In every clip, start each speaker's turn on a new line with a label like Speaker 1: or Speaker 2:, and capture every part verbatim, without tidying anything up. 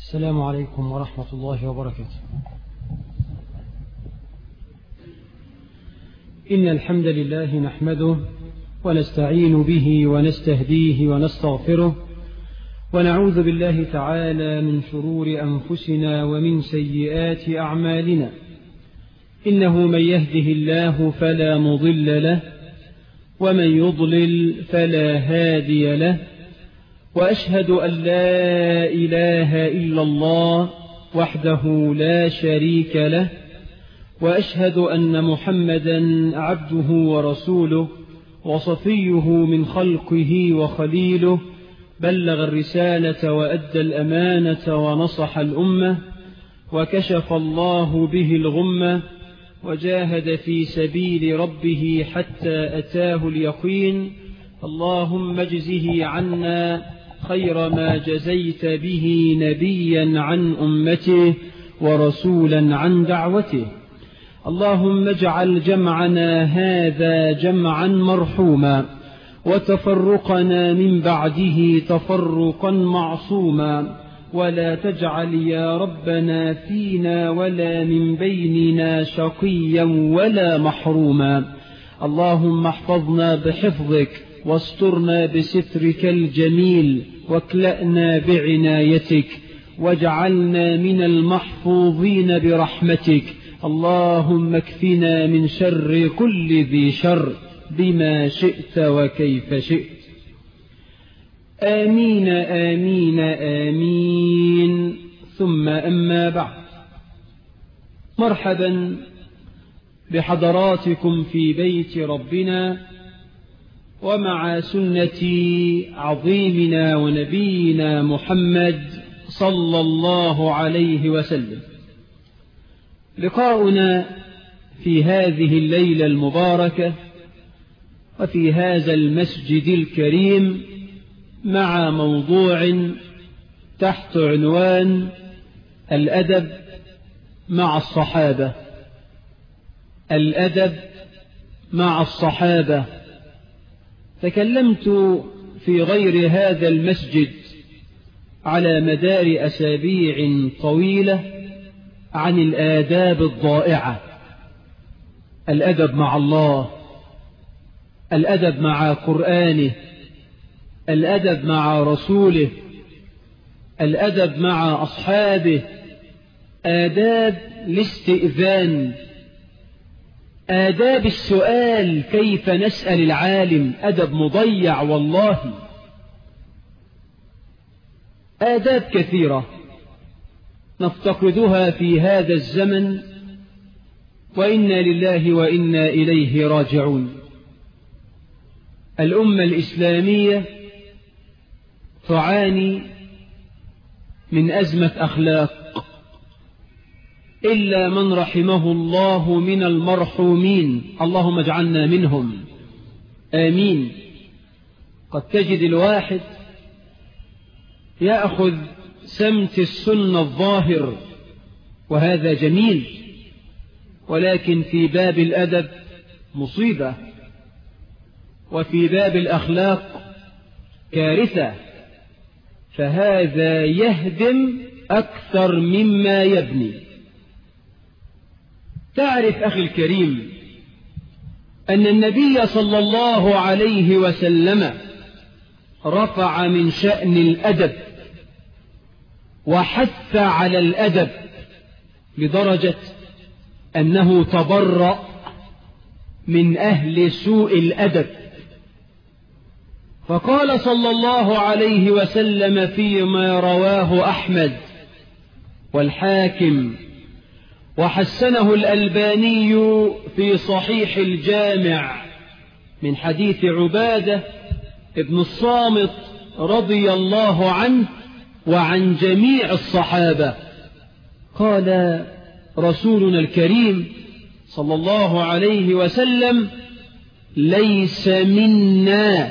Speaker 1: السلام عليكم ورحمة الله وبركاته. إن الحمد لله نحمده ونستعين به ونستهديه ونستغفره، ونعوذ بالله تعالى من شرور أنفسنا ومن سيئات أعمالنا. إنه من يهده الله فلا مضل له، ومن يضلل فلا هادي له، وأشهد أن لا إله إلا الله وحده لا شريك له، وأشهد أن محمدا عبده ورسوله وصفيه من خلقه وخليله، بلغ الرسالة وأدى الأمانة ونصح الأمة، وكشف الله به الغمة، وجاهد في سبيل ربه حتى أتاه اليقين. اللهم اجزه عنا خير ما جزيت به نبيا عن أمته ورسولا عن دعوته. اللهم اجعل جمعنا هذا جمعا مرحوما، وتفرقنا من بعده تفرقا معصوما، ولا تجعل يا ربنا فينا ولا من بيننا شقيا ولا محروما. اللهم احفظنا بحفظك، واسترنا بسترك الجميل، واكلأنا بعنايتك، واجعلنا من المحفوظين برحمتك. اللهم اكفنا من شر كل ذي شر بما شئت وكيف شئت. آمين آمين آمين. ثم أما بعد، مرحبا بحضراتكم في بيت ربنا ومع سنة عظيمنا ونبينا محمد صلى الله عليه وسلم. لقاؤنا في هذه الليلة المباركة وفي هذا المسجد الكريم مع موضوع تحت عنوان الأدب مع الصحابة. الأدب مع الصحابة. تكلمت في غير هذا المسجد على مدار أسابيع طويلة عن الآداب الضائعة: الأدب مع الله، الأدب مع قرآنه، الأدب مع رسوله، الأدب مع أصحابه، آداب الاستئذان، آداب السؤال، كيف نسأل العالم، أدب مضيع والله. آداب كثيرة نفتقدها في هذا الزمن، وإنا لله وإنا إليه راجعون. الأمة الإسلامية تعاني من أزمة أخلاق، إلا من رحمه الله من المرحومين، اللهم اجعلنا منهم، آمين. قد تجد الواحد يأخذ سمت السنة الظاهر، وهذا جميل، ولكن في باب الأدب مصيبة، وفي باب الأخلاق كارثة، فهذا يهدم أكثر مما يبني. تعرف أخي الكريم أن النبي صلى الله عليه وسلم رفع من شأن الأدب وحث على الأدب لدرجة أنه تبرأ من أهل سوء الأدب، فقال صلى الله عليه وسلم فيما رواه أحمد والحاكم وحسنه الألباني في صحيح الجامع من حديث عبادة ابن الصامت رضي الله عنه وعن جميع الصحابة، قال رسولنا الكريم صلى الله عليه وسلم: ليس منا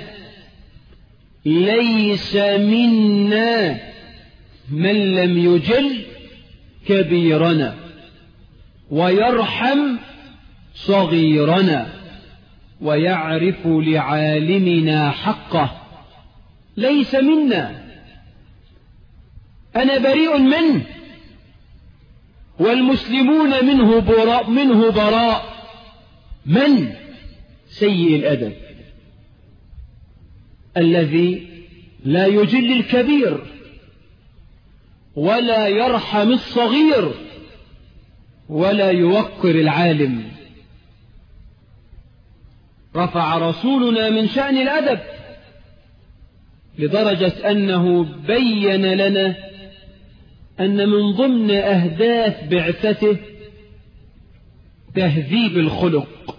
Speaker 1: ليس منا من لم يجل كبيرنا ويرحم صغيرنا ويعرف لعالمنا حقه. ليس منا. أنا بريء منه، والمسلمون منه براء منه براء. من سيء الأدب الذي لا يجل الكبير ولا يرحم الصغير ولا يوقر العالم. رفع رسولنا من شأن الأدب لدرجة أنه بين لنا أن من ضمن أهداف بعثته تهذيب الخلق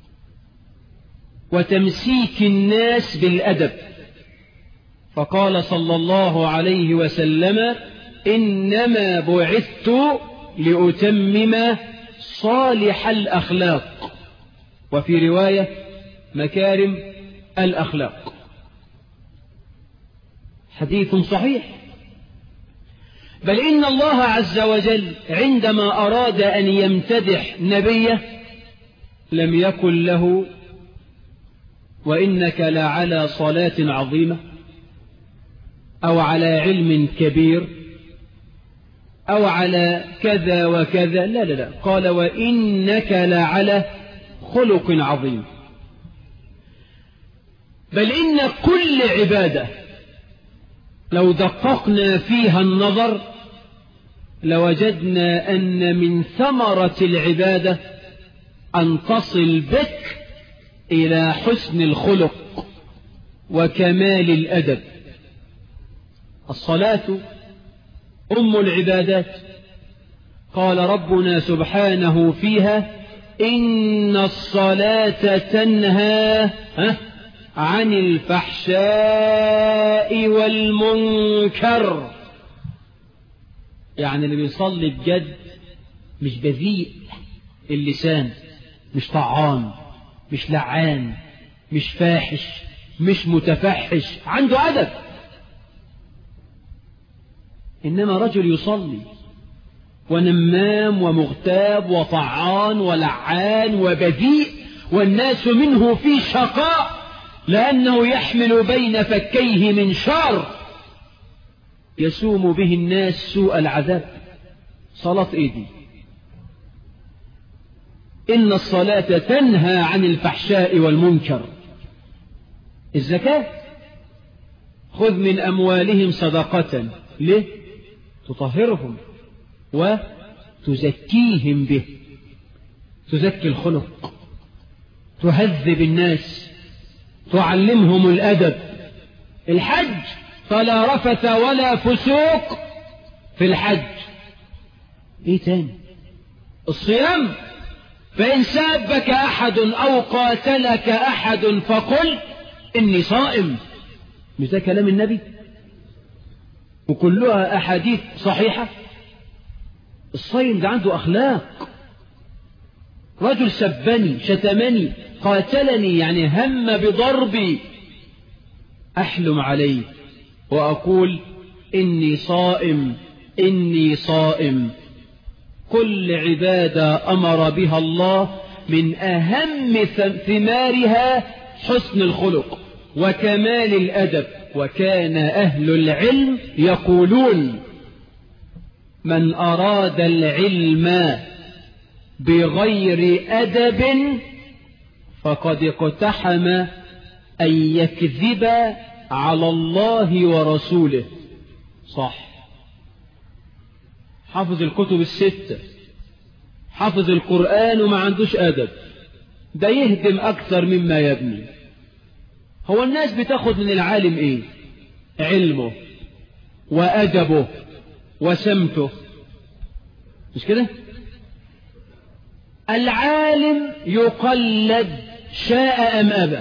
Speaker 1: وتمسيك الناس بالأدب، فقال صلى الله عليه وسلم: إنما بعثت لأتمم صالح الأخلاق، وفي رواية مكارم الأخلاق. حديث صحيح. بل إن الله عز وجل عندما أراد أن يمتدح نبيه لم يقل له: وإنك لعلى صلاة عظيمة، أو على علم كبير، أو على كذا وكذا. لا لا لا، قال: وإنك لعلى خلق عظيم. بل إن كل عبادة لو دققنا فيها النظر لوجدنا أن من ثمرة العبادة أن تصل بك إلى حسن الخلق وكمال الأدب. الصلاة أم العبادات. قال ربنا سبحانه فيها: إن الصلاة تنهى عن الفحشاء والمنكر. يعني اللي بيصلي بجد مش بذيء اللسان، مش طعان، مش لعان، مش فاحش، مش متفحش، عنده أدب. إنما رجل يصلي ونمام ومغتاب وطعان ولعان وبذيء والناس منه في شقاء لأنه يحمل بين فكيه منشار يسوم به الناس سوء العذاب. صلاة إيدي. إن الصلاة تنهى عن الفحشاء والمنكر. الزكاة: خذ من أموالهم صدقة. ليه؟ تطهرهم وتزكيهم به، تزكي الخلق، تهذب الناس، تعلمهم الأدب. الحج: فلا رفث ولا فسوق في الحج. ايه تاني؟ الصيام: فإن سابك أحد أو قاتلك أحد فقل إني صائم. مش ده كلام النبي؟ وكلها أحاديث صحيحة. الصيم ده عنده أخلاق. رجل سبني، شتمني، قاتلني، يعني هم بضربي، أحلم عليه وأقول إني صائم إني صائم. كل عبادة أمر بها الله من أهم ثمارها حسن الخلق وكمال الأدب. وكان أهل العلم يقولون: من أراد العلم بغير أدب فقد اقتحم أن يكذب على الله ورسوله. صح. حافظ الكتب الستة، حافظ القرآن وما عندوش أدب، ده يهدم أكثر مما يبني. هو الناس بتاخد من العالم إيه؟ علمه وأدبه وسمته، مش كده؟ العالم يقلد شاء أم أبى،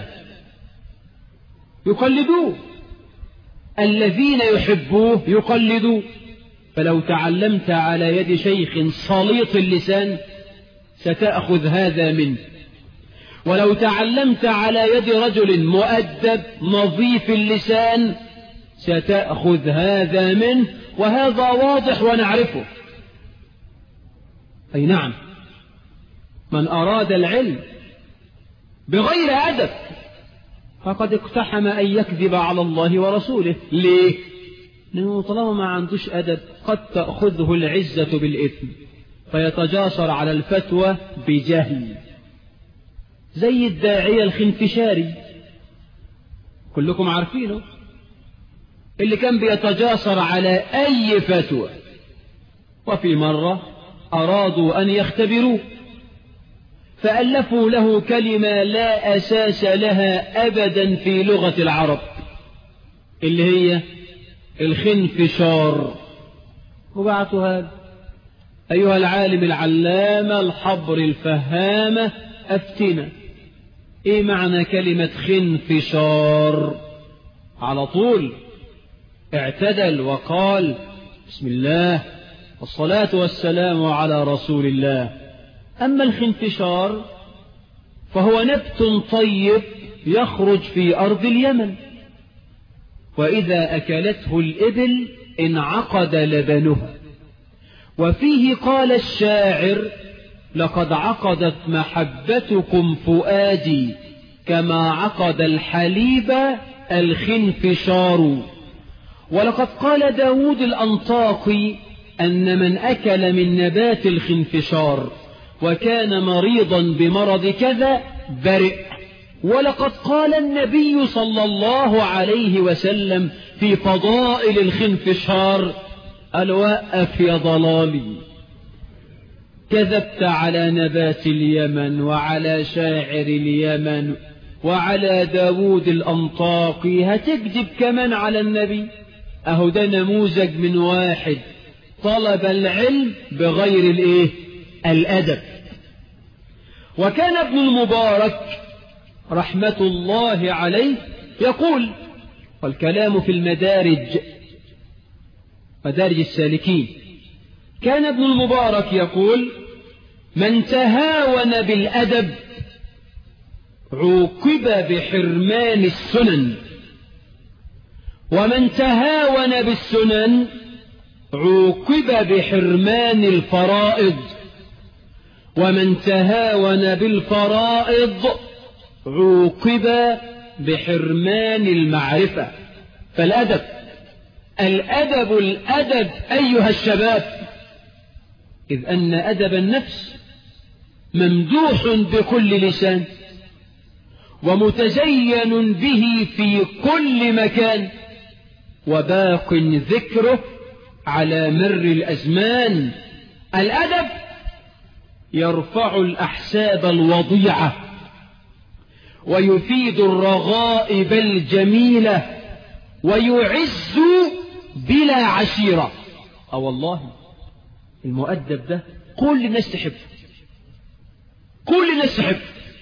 Speaker 1: يقلدوه. الذين يحبوه يقلدوه. فلو تعلمت على يد شيخ سليط اللسان ستأخذ هذا منه، ولو تعلمت على يد رجل مؤدب نظيف اللسان ستأخذ هذا منه، وهذا واضح ونعرفه. أي نعم، من أراد العلم بغير أدب فقد اقتحم أن يكذب على الله ورسوله. ليه؟ لأنه طالما ما عندوش أدب قد تأخذه العزة بالإثم فيتجاسر على الفتوى بجهل، زي الداعية الخنفشاري كلكم عارفينه، اللي كان بيتجاسر على أي فتوى. وفي مرة أرادوا أن يختبروه فألفوا له كلمة لا أساس لها أبدا في لغة العرب، اللي هي الخنفشار، وبعثوا هذا: أيها العالم العلامة الحبر الفهامة أفتنا، إيه معنى كلمة خنفشار؟ على طول اعتدل وقال: بسم الله والصلاة والسلام على رسول الله. أما الخنفشار فهو نبت طيب يخرج في أرض اليمن، وإذا أكلته الإبل انعقد لبنها. وفيه قال الشاعر: لقد عقدت محبتكم فؤادي كما عقد الحليب الخنفشار. ولقد قال داود الأنطاقي أن من أكل من نبات الخنفشار وكان مريضا بمرض كذا برئ. ولقد قال النبي صلى الله عليه وسلم في فضائل الخنفشار: الوقف يا ضلالي، كذبت على نبات اليمن وعلى شاعر اليمن وعلى داود الأنطاقي، هتكذب كمان على النبي. أهو ده نموذج من واحد طلب العلم بغير الإيه؟ الأدب. وكان ابن المبارك رحمة الله عليه يقول، والكلام في المدارج، مدارج السالكين، كان ابن المبارك يقول: من تهاون بالأدب عوقب بحرمان السنن، ومن تهاون بالسنن عوقب بحرمان الفرائض، ومن تهاون بالفرائض عوقب بحرمان المعرفة. فالأدب الأدب الأدب أيها الشباب، إذ أن أدب النفس ممدوح بكل لسان ومتزين به في كل مكان، وباق ذكره على مر الأزمان. الأدب يرفع الأحساب الوضيعة ويفيد الرغائب الجميلة ويعز بلا عشيرة. أو والله المؤدب ده كل الناس تحب، كل الناس تحب،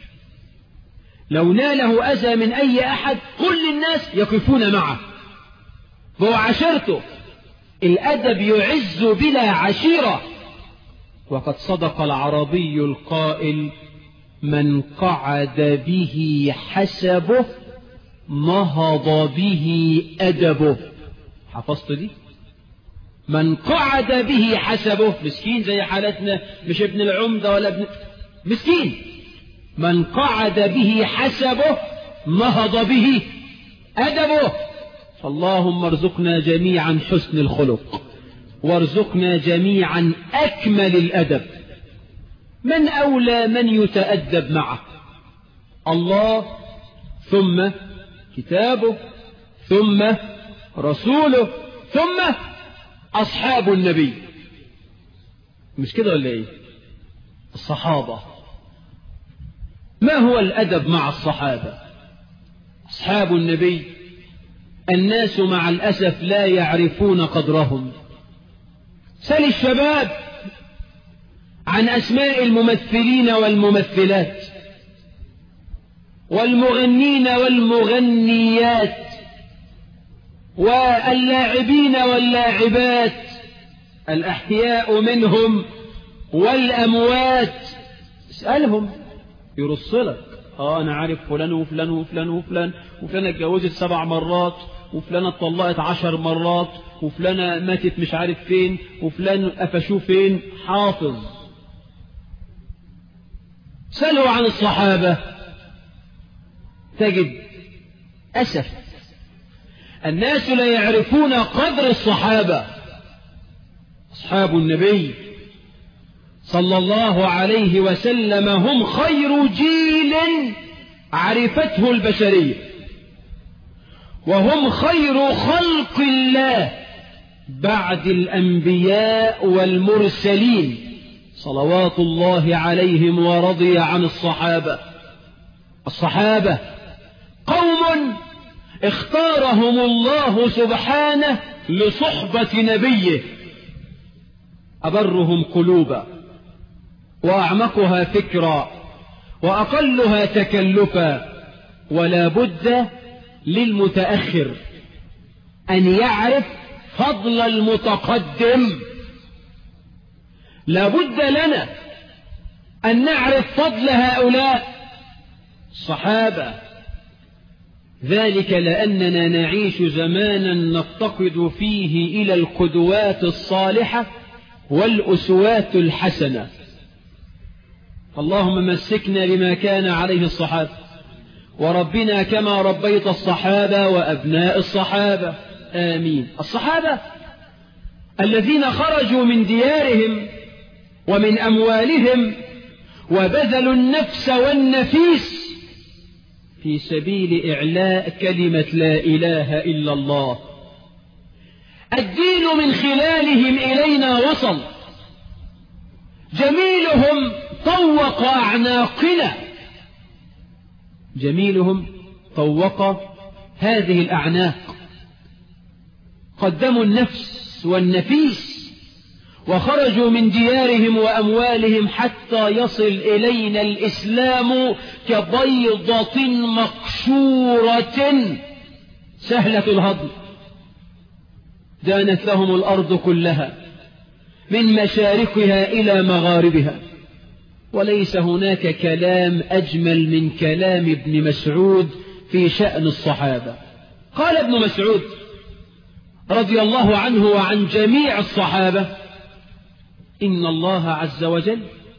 Speaker 1: لو ناله أذى من أي أحد كل الناس يقفون معه، هو عشيرته. الأدب يعز بلا عشيرة. وقد صدق العربي القائل: من قعد به حسبه نهض به أدبه. حفظت دي؟ من قعد به حسبه، مسكين زي حالتنا، مش ابن العمدة ولا ابن مسكين، من قعد به حسبه نهض به أدبه. فاللهم ارزقنا جميعا حسن الخلق، وارزقنا جميعا أكمل الأدب. من أولى من يتأدب معه؟ الله، ثم كتابه، ثم رسوله، ثم أصحاب النبي. مش كده ولا إيه؟ الصحابة. ما هو الأدب مع الصحابة؟ أصحاب النبي الناس مع الأسف لا يعرفون قدرهم. سل الشباب عن أسماء الممثلين والممثلات والمغنين والمغنيات واللاعبين واللاعبات، الأحياء منهم والأموات. اسألهم يرسلك: اه انا عارف فلان وفلان وفلان وفلان وفلان اتجوزت سبع مرات، وفلانة اتطلقت عشر مرات، وفلانة ماتت مش عارف فين، وفلان قفشوه فين. حافظ. سألوا عن الصحابة تجد أسف الناس لا يعرفون قدر الصحابة. أصحاب النبي صلى الله عليه وسلم هم خير جيل عرفته البشرية، وهم خير خلق الله بعد الأنبياء والمرسلين صلوات الله عليهم ورضي عن الصحابة. الصحابة قوم اختارهم الله سبحانه لصحبة نبيه، أبرهم قلوبا وأعمقها فكرا وأقلها تكلفا. ولا بد للمتأخر أن يعرف فضل المتقدم. لا بد لنا أن نعرف فضل هؤلاء الصحابة، ذلك لأننا نعيش زمانا نفتقد فيه إلى القدوات الصالحة والأسوات الحسنة. اللهم مسكنا بما كان عليه الصحابة، وربنا كما ربيت الصحابة وأبناء الصحابة، آمين. الصحابة الذين خرجوا من ديارهم ومن أموالهم وبذلوا النفس والنفيس في سبيل إعلاء كلمة لا إله إلا الله. الدين من خلالهم إلينا وصل، جميلهم طوق أعناقنا، جميلهم طوق هذه الأعناق، قدموا النفس والنفيس وخرجوا من ديارهم وأموالهم حتى يصل إلينا الإسلام كبيضة مقشورة سهلة الهضم، دانت لهم الأرض كلها من مشارقها إلى مغاربها. وليس هناك كلام أجمل من كلام ابن مسعود في شأن الصحابة. قال ابن مسعود رضي الله عنه وعن جميع الصحابة: إن الله عز وجل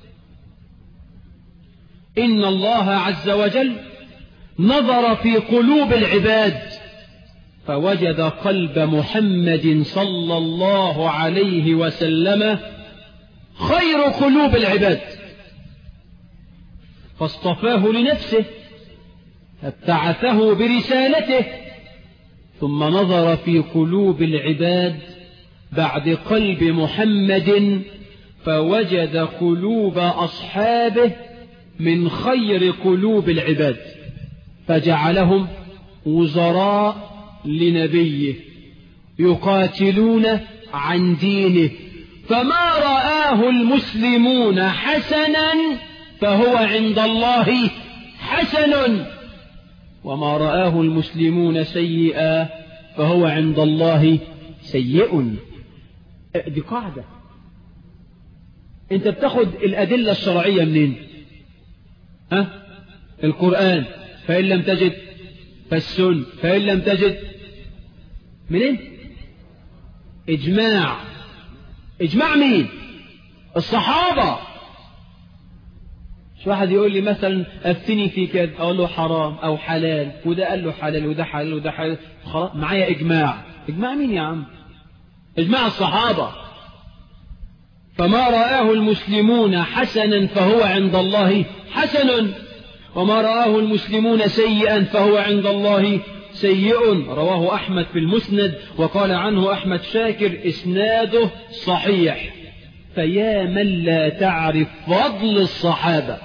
Speaker 1: إن الله عز وجل نظر في قلوب العباد فوجد قلب محمد صلى الله عليه وسلم خير قلوب العباد، فاصطفاه لنفسه فابتعثه برسالته، ثم نظر في قلوب العباد بعد قلب محمد فوجد قلوب أصحابه من خير قلوب العباد، فجعلهم وزراء لنبيه يقاتلون عن دينه. فما رآه المسلمون حسنا فهو عند الله حسن، وما رآه المسلمون سيئا فهو عند الله سيء. دي قاعدة. انت بتاخد الأدلة الشرعية منين؟ ها؟ القرآن، فإن لم تجد فالسنة، فإن لم تجد منين؟ إجماع. إجماع مين؟ الصحابة. مش واحد يقول لي مثلا أفتني في كذا، أقول له حرام أو حلال، وده قال له حلال وده حلال وده حلال، خلاص معايا إجماع. إجماع مين يا عم؟ إجماع الصحابة. فما رآه المسلمون حسنا فهو عند الله حسن، وما رآه المسلمون سيئا فهو عند الله سيء. رواه أحمد في المسند، وقال عنه أحمد شاكر إسناده صحيح. فيا من لا تعرف فضل الصحابة،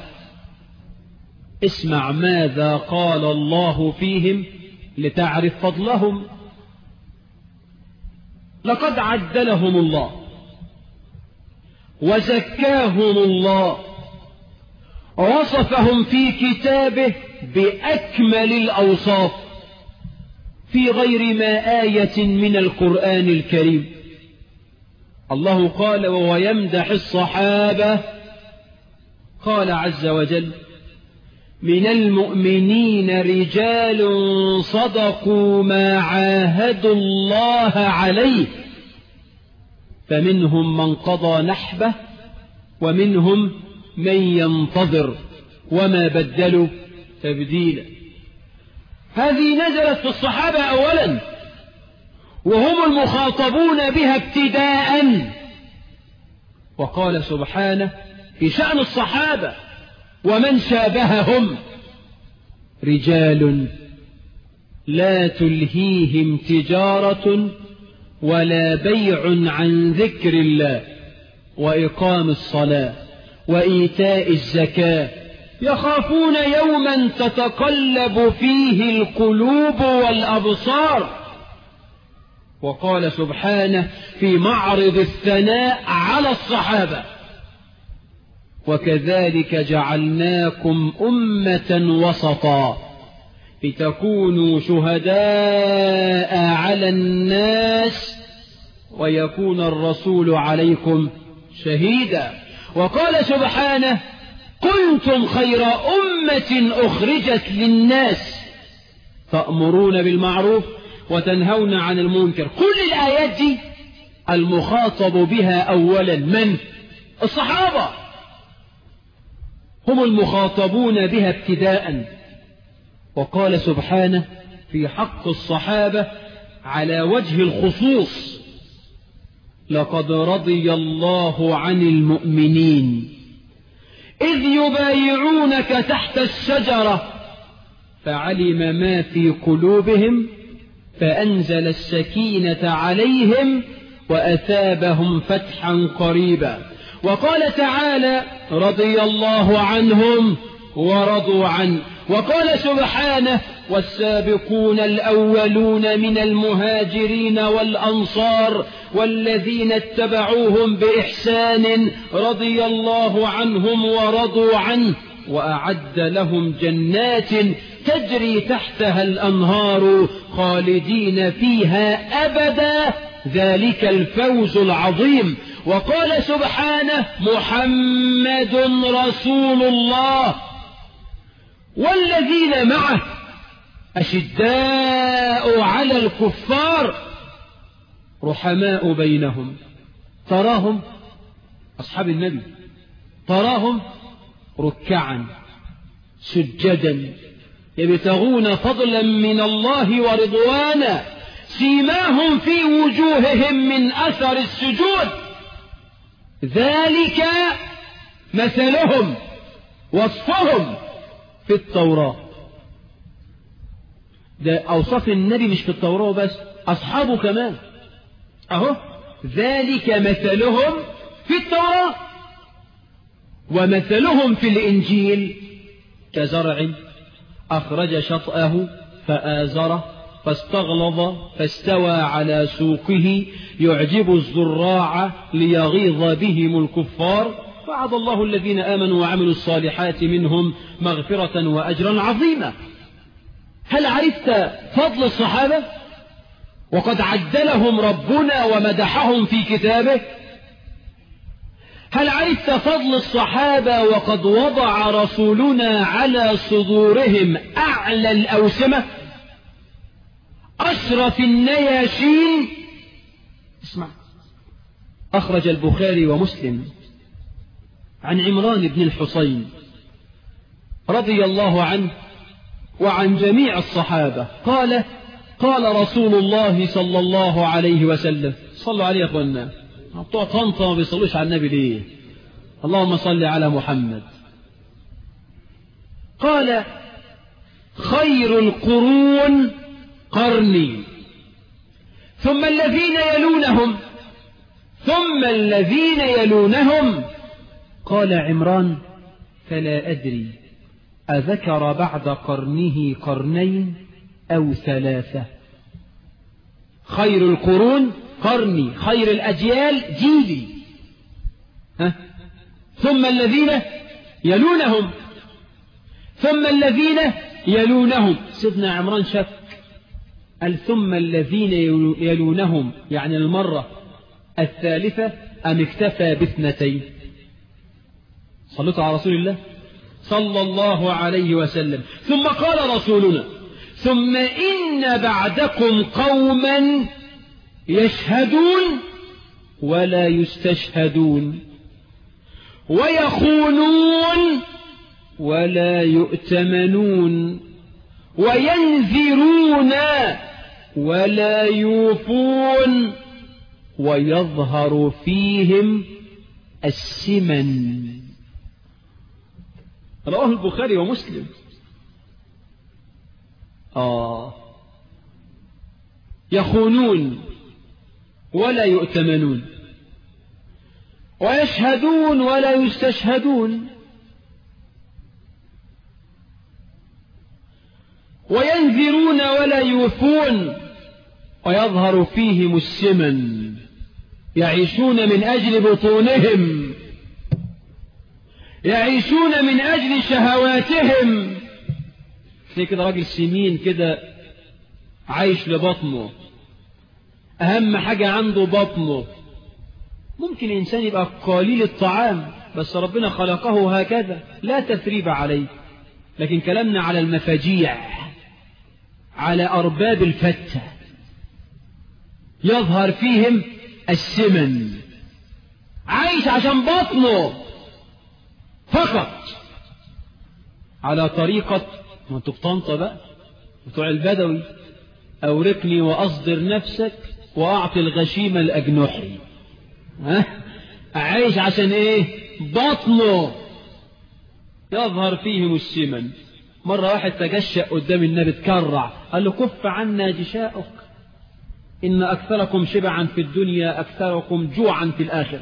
Speaker 1: اسمع ماذا قال الله فيهم لتعرف فضلهم. لقد عدلهم الله وزكاهم الله، ووصفهم في كتابه بأكمل الأوصاف في غير ما آية من القرآن الكريم. الله قال: وهو يمدح الصحابة، قال عز وجل: من المؤمنين رجال صدقوا ما عاهدوا الله عليه، فمنهم من قضى نحبه ومنهم من ينتظر وما بدلوا تبديلا. هذه نزلت في الصحابة أولا، وهم المخاطبون بها ابتداء. وقال سبحانه في شأن الصحابة ومن شابههم: رجال لا تلهيهم تجارة ولا بيع عن ذكر الله وإقام الصلاة وإيتاء الزكاة يخافون يوما تتقلب فيه القلوب والأبصار. وقال سبحانه في معرض الثناء على الصحابة: وكذلك جعلناكم أمة وسطا لتكونوا شهداء على الناس ويكون الرسول عليكم شهيدا. وقال سبحانه: كنتم خير أمة أخرجت للناس تأمرون بالمعروف وتنهون عن المنكر. كل الآيات دي المخاطب بها أولا من؟ الصحابة، هم المخاطبون بها ابتداء. وقال سبحانه في حق الصحابة على وجه الخصوص: لقد رضي الله عن المؤمنين إذ يبايعونك تحت الشجرة فعلم ما في قلوبهم فأنزل السكينة عليهم وأثابهم فتحا قريبا. وقال تعالى: رضي الله عنهم ورضوا عنه. وقال سبحانه: والسابقون الأولون من المهاجرين والأنصار والذين اتبعوهم بإحسان رضي الله عنهم ورضوا عنه وأعد لهم جنات تجري تحتها الأنهار خالدين فيها أبدا ذلك الفوز العظيم. وقال سبحانه: محمد رسول الله والذين معه أشداء على الكفار رحماء بينهم. تراهم أصحاب النبي تراهم ركعا سجدا يبتغون فضلا من الله ورضوانا سيماهم في وجوههم من أثر السجود ذلك مثلهم وصفهم في التوراة. ده أوصاف النبي مش في التوراة بس، أصحابه كمان أهو ذلك مثلهم في التوراة. ومثلهم في الإنجيل كزرع أخرج شطأه فآزره فاستغلظ فاستوى على سوقه يعجب الزراع ليغيظ بهم الكفار وعد الله الذين آمنوا وعملوا الصالحات منهم مغفرة وأجرا عظيما. هل عرفت فضل الصحابة وقد عدلهم ربنا ومدحهم في كتابه؟ هل عرفت فضل الصحابة وقد وضع رسولنا على صدورهم أعلى الأوسمة أشرف النياشين؟ اسمع، أخرج البخاري ومسلم عن عمران بن الحصين رضي الله عنه وعن جميع الصحابة قال: قال رسول الله صلى الله عليه وسلم، صلوا عليه يا أخوانا، بتوع طنطا ما بيصلوش على النبي ليه؟ اللهم صل على محمد. قال: خير القرون قرني ثم الذين يلونهم ثم الذين يلونهم. قال عمران: فلا أدري أذكر بعد قرنه قرنين أو ثلاثة. خير القرون قرني، خير الأجيال جيلي، ها؟ ثم الذين يلونهم ثم الذين يلونهم. سيدنا عمران شك، قال: ثم الذين يلونهم، يعني المرة الثالثة أم اكتفى باثنتين؟ صلوا على رسول الله صلى الله عليه وسلم. ثم قال رسولنا: ثم إن بعدكم قوما يشهدون ولا يستشهدون ويخونون ولا يؤتمنون وينذرون ولا يوفون ويظهر فيهم السمن. رواه البخاري ومسلم. آه يخونون ولا يؤتمنون، ويشهدون ولا يستشهدون، وينذرون ولا يوفون ويظهر فيهم السمن. يعيشون من أجل بطونهم، يعيشون من أجل شهواتهم. زي كده راجل سمين كده عايش لبطنه، أهم حاجة عنده بطنه. ممكن إنسان يبقى قليل الطعام بس ربنا خلقه هكذا، لا تثريب عليه. لكن كلامنا على المفاجيع، على أرباب الفتة، يظهر فيهم السمن، عايش عشان بطنه فقط، على طريقة ما انتوا في طنطا بقى بتوع البدوي، أوركني وأصدر نفسك وأعطي الغشيم الأجنحي. ها؟ عايش عشان إيه؟ بطنه، يظهر فيهم السمن. مرة واحد تجشأ قدام النبي تكرع، قال له كف عنا جشاؤك، إن أكثركم شبعا في الدنيا أكثركم جوعا في الآخرة.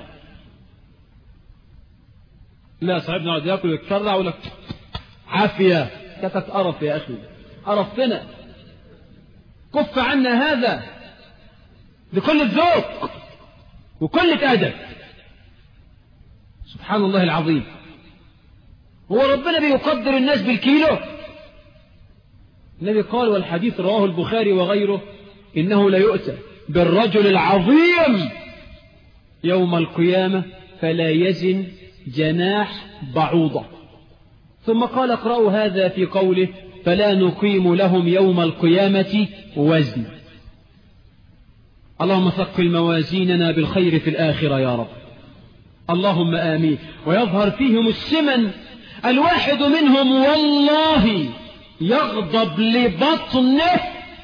Speaker 1: لا صاحبنا قاعد ياكل ويتكرع ويقول لك عافية، كتك قرف يا أخي، قرفتنا، كف عنا هذا بكل الذوق وكل أدب. سبحان الله العظيم. هو ربنا بيقدر الناس بالكيلو؟ النبي قال، والحديث رواه البخاري وغيره، إنه ليؤتى بالرجل العظيم يوم القيامة فلا يزن جناح بعوضة. ثم قال اقرأوا هذا في قوله فلا نقيم لهم يوم القيامة وزنا. اللهم ثقل موازيننا بالخير في الآخرة يا رب، اللهم آمين. ويظهر فيهم السمن، الواحد منهم والله يغضب لبطنه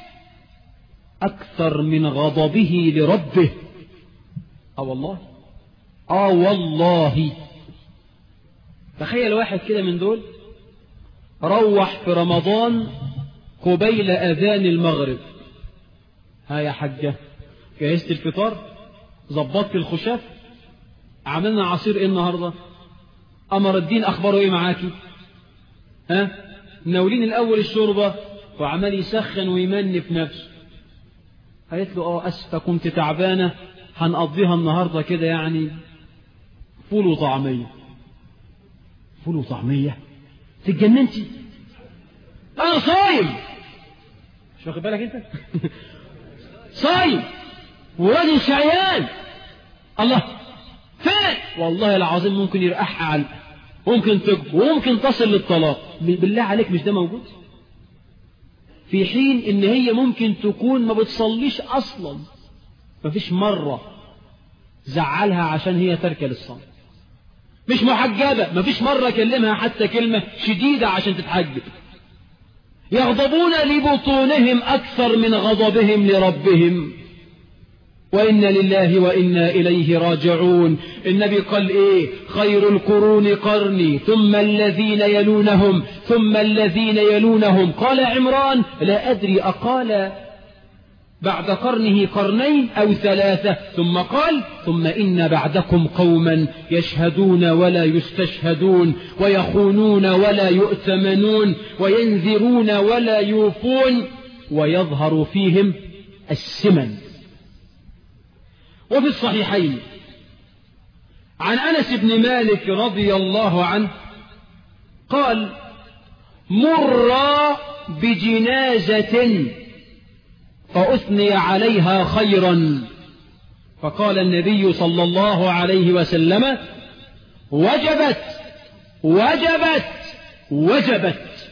Speaker 1: أكثر من غضبه لربه. آه والله، آه والله. تخيل واحد كده من دول روح في رمضان قبيل أذان المغرب، ها يا حجة جهزت الفطار، ظبطت الخشاف، عملنا عصير ايه النهاردة، أمر الدين أخباره ايه معاكي، ها ناولين الأول الشوربة، وعمال يسخن ويمنف نفسه. قالت له اه أسفة كنت تعبانة، هنقضيها النهاردة كده يعني فول وطعمية. فول وطعمية؟ تتجننتي؟ أنا صايم، مش واخد بالك أنت؟ صايم وراجل شعيان. الله فين؟ والله العظيم ممكن يرقعها علقة، ممكن تكبر، وممكن تصل للطلاق. بالله عليك مش ده موجود؟ في حين إن هي ممكن تكون ما بتصليش أصلا، مفيش مرة زعلها عشان هي تركة للصلاة، مش محجبة، مفيش مرة كلمها حتى كلمة شديدة عشان تتحجب. يغضبون لبطونهم أكثر من غضبهم لربهم، وإنا لله وإنا إليه راجعون. النبي قال إيه؟ خير القرون قرني ثم الذين يلونهم ثم الذين يلونهم. قال عمران لا أدري أقال بعد قرنه قرنين أو ثلاثة، ثم قال ثم إن بعدكم قوما يشهدون ولا يستشهدون، ويخونون ولا يؤتمنون، وينذرون ولا يوفون، ويظهر فيهم السمن. وفي الصحيحين عن أنس بن مالك رضي الله عنه قال مر بجنازة فأثني عليها خيرا، فقال النبي صلى الله عليه وسلم وجبت وجبت وجبت.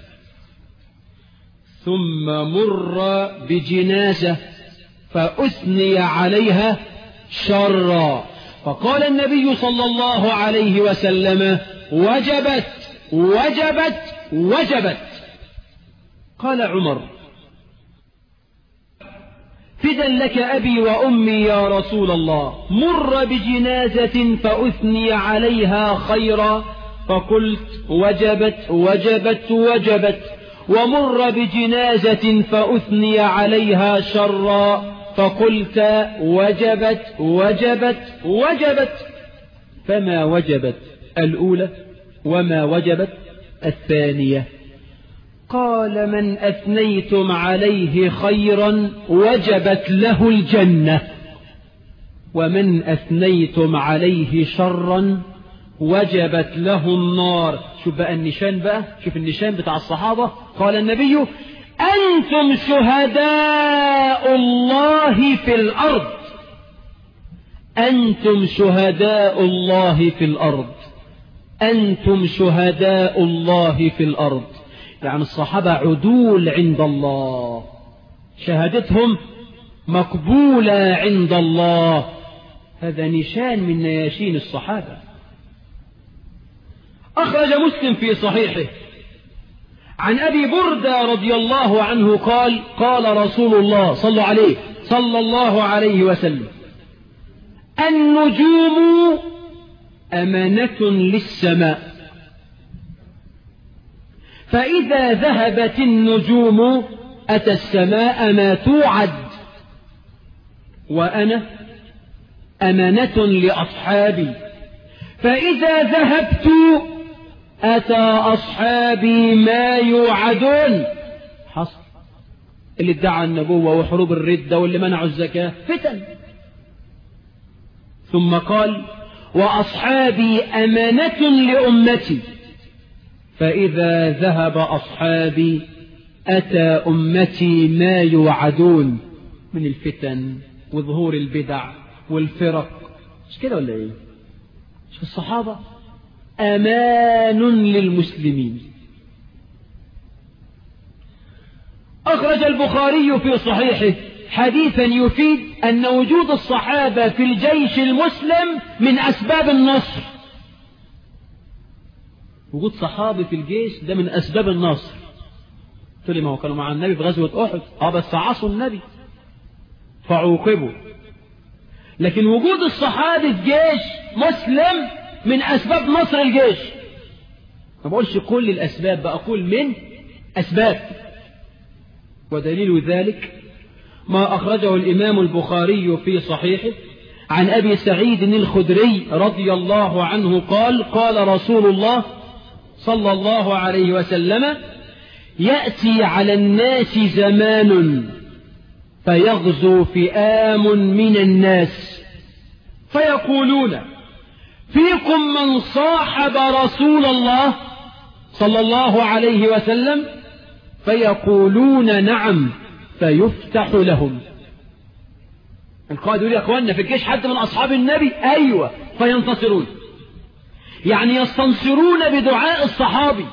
Speaker 1: ثم مر بجنازة فأثني عليها شرا، فقال النبي صلى الله عليه وسلم وجبت وجبت وجبت. قال عمر فدا لك أبي وأمي يا رسول الله، مر بجنازة فأثني عليها خيرا فقلت وجبت وجبت وجبت، ومر بجنازة فأثني عليها شرا فقلت وجبت وجبت وجبت، فما وجبت الأولى وما وجبت الثانية؟ قال من أثنيتم عليه خيرا وجبت له الجنة، ومن أثنيتم عليه شرا وجبت له النار. شوف بقى النشان بقى، شوف النشان بتاع الصحابة. قال النبي أنتم شهداء الله في الأرض، أنتم شهداء الله في الأرض، أنتم شهداء الله في الأرض. يعني الصحابة عدول عند الله، شهادتهم مقبولة عند الله، هذا نشان من نياشين الصحابة. أخرج مسلم في صحيحه عن أبي بردة رضي الله عنه قال قال رسول الله صلى عليه صلى الله عليه وسلم النجوم أمانة للسماء، فإذا ذهبت النجوم أتى السماء ما توعد، وأنا أمانة لأصحابي، فإذا ذهبت أتى أصحابي ما يوعدون. حصل اللي ادعى النبوة وحروب الردة واللي منعوا الزكاة فتن. ثم قال وأصحابي أمانة لأمتي، فإذا ذهب أصحابي أتى أمتي ما يوعدون من الفتن وظهور البدع والفرق. مش كده ولا ايه؟ مش الصحابة أمان للمسلمين. أخرج البخاري في صحيحه حديثا يفيد أن وجود الصحابة في الجيش المسلم من أسباب النصر. وجود صحابي في الجيش ده من أسباب النصر. قلت لي ما هو كانوا مع النبي في غزوة أحد، اه بس عصوا النبي فعوقبوا، لكن وجود الصحابي في جيش مسلم من أسباب نصر الجيش. ما بقولش كل الأسباب، بقول من أسباب. ودليل ذلك ما أخرجه الإمام البخاري في صحيحه عن أبي سعيد الخدري رضي الله عنه قال قال رسول الله صلى الله عليه وسلم يأتي على الناس زمان فيغزو فئام من الناس فيقولون فيكم من صاحب رسول الله صلى الله عليه وسلم، فيقولون نعم فيفتح لهم. القائد يقول يا أخوانا في الجيش حد من أصحاب النبي؟ أيوة، فينتصرون، يعني يستنصرون بدعاء الصحابي.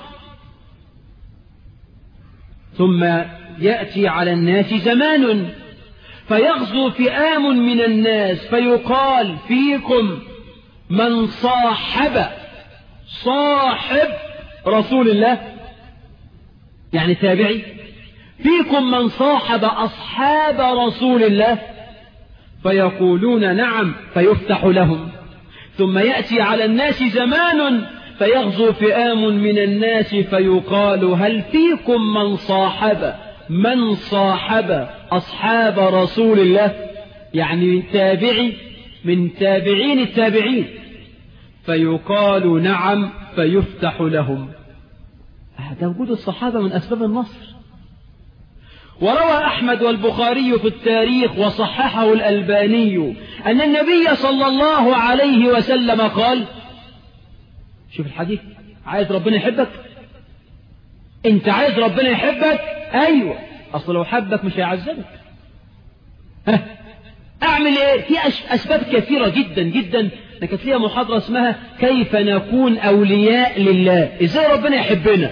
Speaker 1: ثم يأتي على الناس زمان فيغزو فئام من الناس فيقال فيكم من صاحب صاحب رسول الله، يعني تابعي، فيكم من صاحب أصحاب رسول الله، فيقولون نعم فيفتح لهم. ثم يأتي على الناس زمان فيغزو فئام من الناس فيقال هل فيكم من صاحب من صاحب أصحاب رسول الله، يعني تابعي من تابعين التابعين، فيقال نعم فيفتح لهم. هذا وجود الصحابة من أسباب النصر. وروى أحمد والبخاري في التاريخ وصححه الألباني أن النبي صلى الله عليه وسلم قال، شوف الحديث، عايز ربنا يحبك؟ انت عايز ربنا يحبك؟ ايوه، اصل لو حبك مش هيعذبك. ها اعمل ايه؟ في اسباب كثيرة جدا جدا. كانت ليها محاضرة اسمها كيف نكون اولياء لله، ازاي ربنا يحبنا.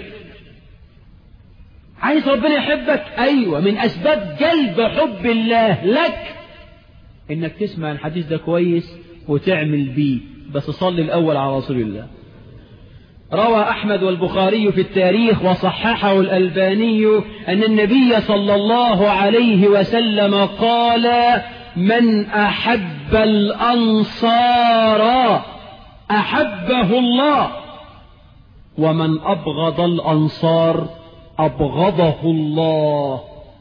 Speaker 1: عايز ربنا يحبك؟ ايوه، من اسباب جلب حب الله لك انك تسمع الحديث ده كويس وتعمل بيه، بس صلي الاول على رسول الله. روى أحمد والبخاري في التاريخ وصححه الألباني أن النبي صلى الله عليه وسلم قال: من أحب الأنصار أحبه الله، ومن أبغض الأنصار أبغضه الله.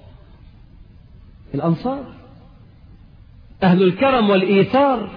Speaker 1: الأنصار أهل الكرم والإيثار.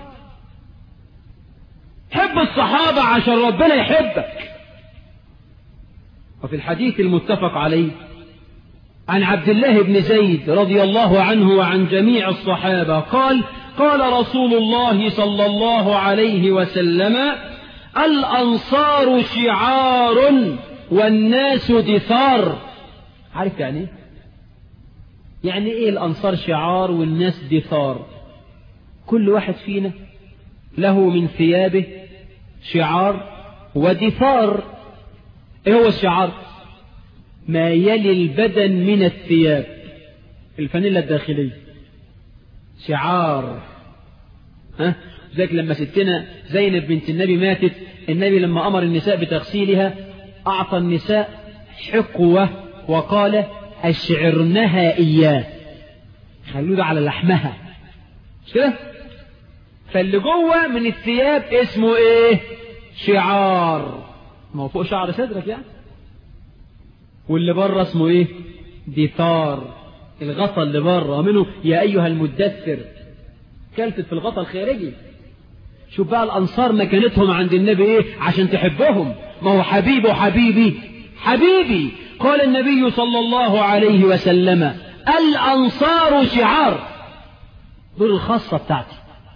Speaker 1: حب الصحابة عشان ربنا يحبك. وفي الحديث المتفق عليه عن عبد الله بن زيد رضي الله عنه وعن جميع الصحابة قال: قال رسول الله صلى الله عليه وسلم: الأنصار شعار والناس دثار. عارف يعني ايه؟ يعني ايه الأنصار شعار والناس دثار؟ كل واحد فينا له من ثيابه شعار ودثار. ايه هو الشعار؟ ما يلي البدن من الثياب، الفانيلا الداخلية شعار. ها؟ ذلك لما ستنا زينب بنت النبي ماتت، النبي لما أمر النساء بتغسيلها أعطى النساء حقوة وقال: أشعرنها إياه، خلوه على لحمها، مش كده؟ فاللي جوه من الثياب اسمه ايه؟ شعار. ما هو فوق شعر صدرك يعني. واللي بره اسمه ايه؟ دثار. الغطا اللي بره منه يا ايها المدثر، كلفت في الغطا الخارجي. شوف بقى الانصار مكانتهم عند النبي ايه عشان تحبهم. ما هو حبيبه حبيبي حبيبي. قال النبي صلى الله عليه وسلم: الانصار شعار. دول الخاصة بتاعتي.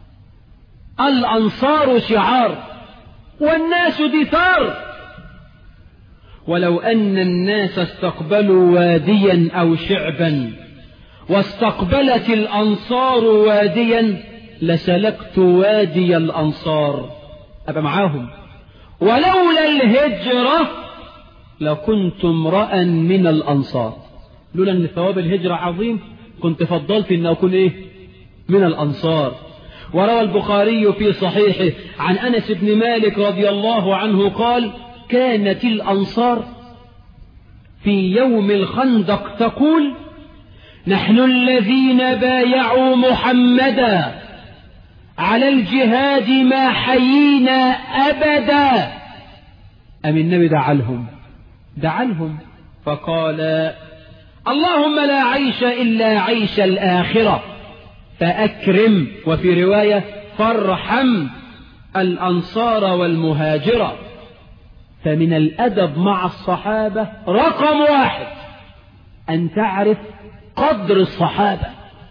Speaker 1: الأنصار شعار والناس دثار. ولو أن الناس استقبلوا واديا أو شعبا واستقبلت الأنصار واديا لسلكت وادي الأنصار، أبقى معاهم. ولولا الهجرة لكنت امرأ من الأنصار. لولا أن ثواب الهجرة عظيم كنت فضلت أن أكون إيه؟ من الأنصار. وروى البخاري في صحيحه عن أنس بن مالك رضي الله عنه قال: كانت الأنصار في يوم الخندق تقول: نحن الذين بايعوا محمدا على الجهاد ما حيينا أبدا. أم النبي دعا لهم دعا لهم فقال: اللهم لا عيش إلا عيش الآخرة فأكرم، وفي رواية فارحم الأنصار والمهاجرة. فمن الأدب مع الصحابة رقم واحد أن تعرف قدر الصحابة،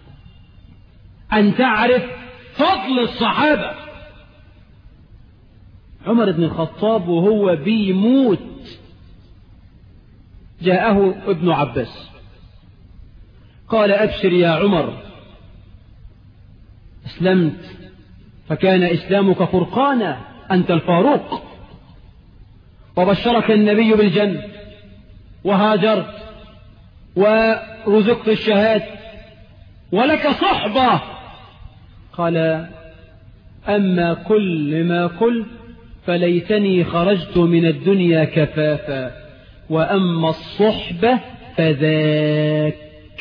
Speaker 1: أن تعرف فضل الصحابة. عمر بن الخطاب وهو بيموت جاءه ابن عباس قال: أبشر يا عمر، أسلمت فكان إسلامك فرقانا، أنت الفاروق، وبشرك النبي بالجنة، وهاجرت ورزقت الشهادة ولك صحبة. قال: أما كل ما قل فليتني خرجت من الدنيا كفافا، وأما الصحبة فذاك.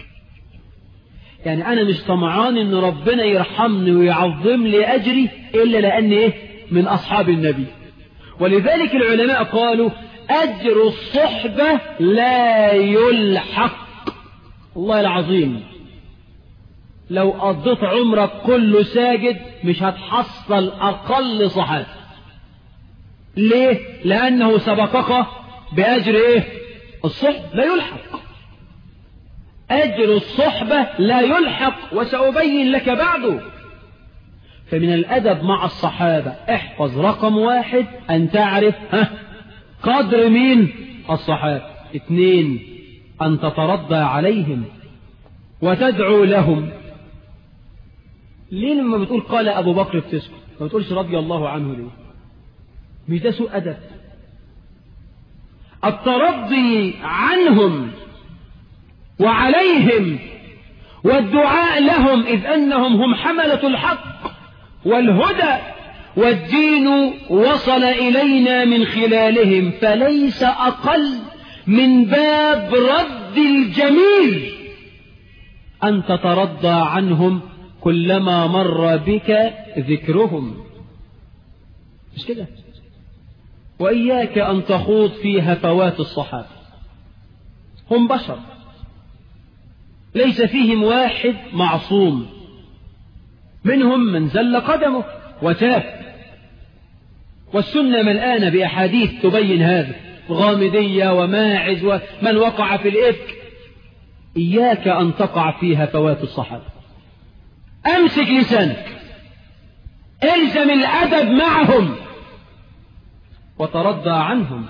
Speaker 1: يعني أنا مش طمعان إن ربنا يرحمني ويعظم لي أجري إلا لأني إيه؟ من أصحاب النبي. ولذلك العلماء قالوا: أجر الصحبة لا يلحق. والله العظيم لو قضيت عمرك كله ساجد مش هتحصل أقل صحابة. ليه؟ لأنه سبقك بأجر إيه؟ الصحبة لا يلحق. أجر الصحبة لا يلحق، وسأبين لك بعده. فمن الأدب مع الصحابة احفظ رقم واحد أن تعرف ها قدر مين؟ الصحابة. اثنين، أن تترضى عليهم وتدعو لهم. ليه لما بتقول قال أبو بكر بتسكت ما بتقولش رضي الله عنه؟ ليه؟ مش ده سوء أدب؟ الترضي عنهم وعليهم والدعاء لهم، إذ أنهم هم حملة الحق والهدى والدين وصل إلينا من خلالهم، فليس أقل من باب رد الجميل أن تترضى عنهم كلما مر بك ذكرهم. مش كده؟ وإياك أن تخوض في هفوات الصحابة، هم بشر ليس فيهم واحد معصوم، منهم من زل قدمه وتاب، والسنة ملآنة بأحاديث تبين هذا، غامدية وماعز ومن وقع في الإفك. إياك أن تقع في هفوات الصحابة، أمسك لسانك، الزم الأدب معهم وترضى عنهم.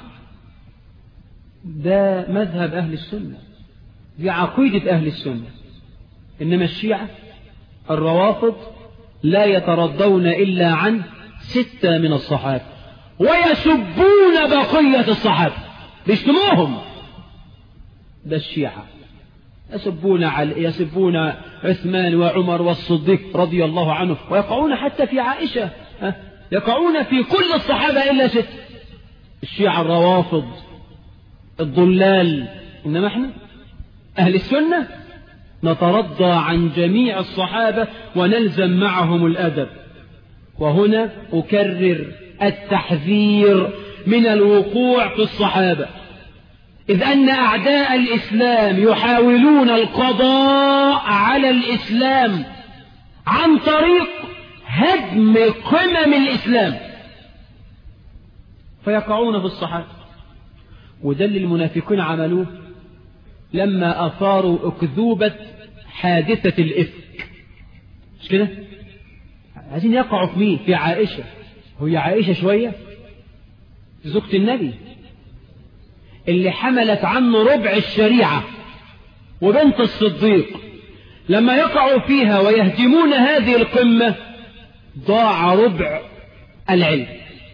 Speaker 1: ده مذهب أهل السنة، دي عقيدة أهل السنة. إنما الشيعة الروافض لا يترضون إلا عن ستة من الصحابة، ويسبون بقية الصحابة، بيشتموهم. ده الشيعة يسبون علي يسبون عثمان وعمر والصديق رضي الله عنه، ويقعون حتى في عائشة، يقعون في كل الصحابة إلا ست. الشيعة الروافض الضلال. إنما احنا أهل السنة نترضى عن جميع الصحابة ونلزم معهم الأدب. وهنا أكرر التحذير من الوقوع في الصحابة، إذ أن أعداء الإسلام يحاولون القضاء على الإسلام عن طريق هدم قمم الإسلام، فيقعون في الصحابة. وده اللي المنافقين عملوه لما أثاروا أكذوبة حادثة الإفك. مش كده؟ عايزين يقعوا في مين؟ في عائشة. هي عائشة شوية زوجة النبي اللي حملت عنه ربع الشريعة وبنت الصديق، لما يقعوا فيها ويهدمون هذه القمة ضاع ربع العلم.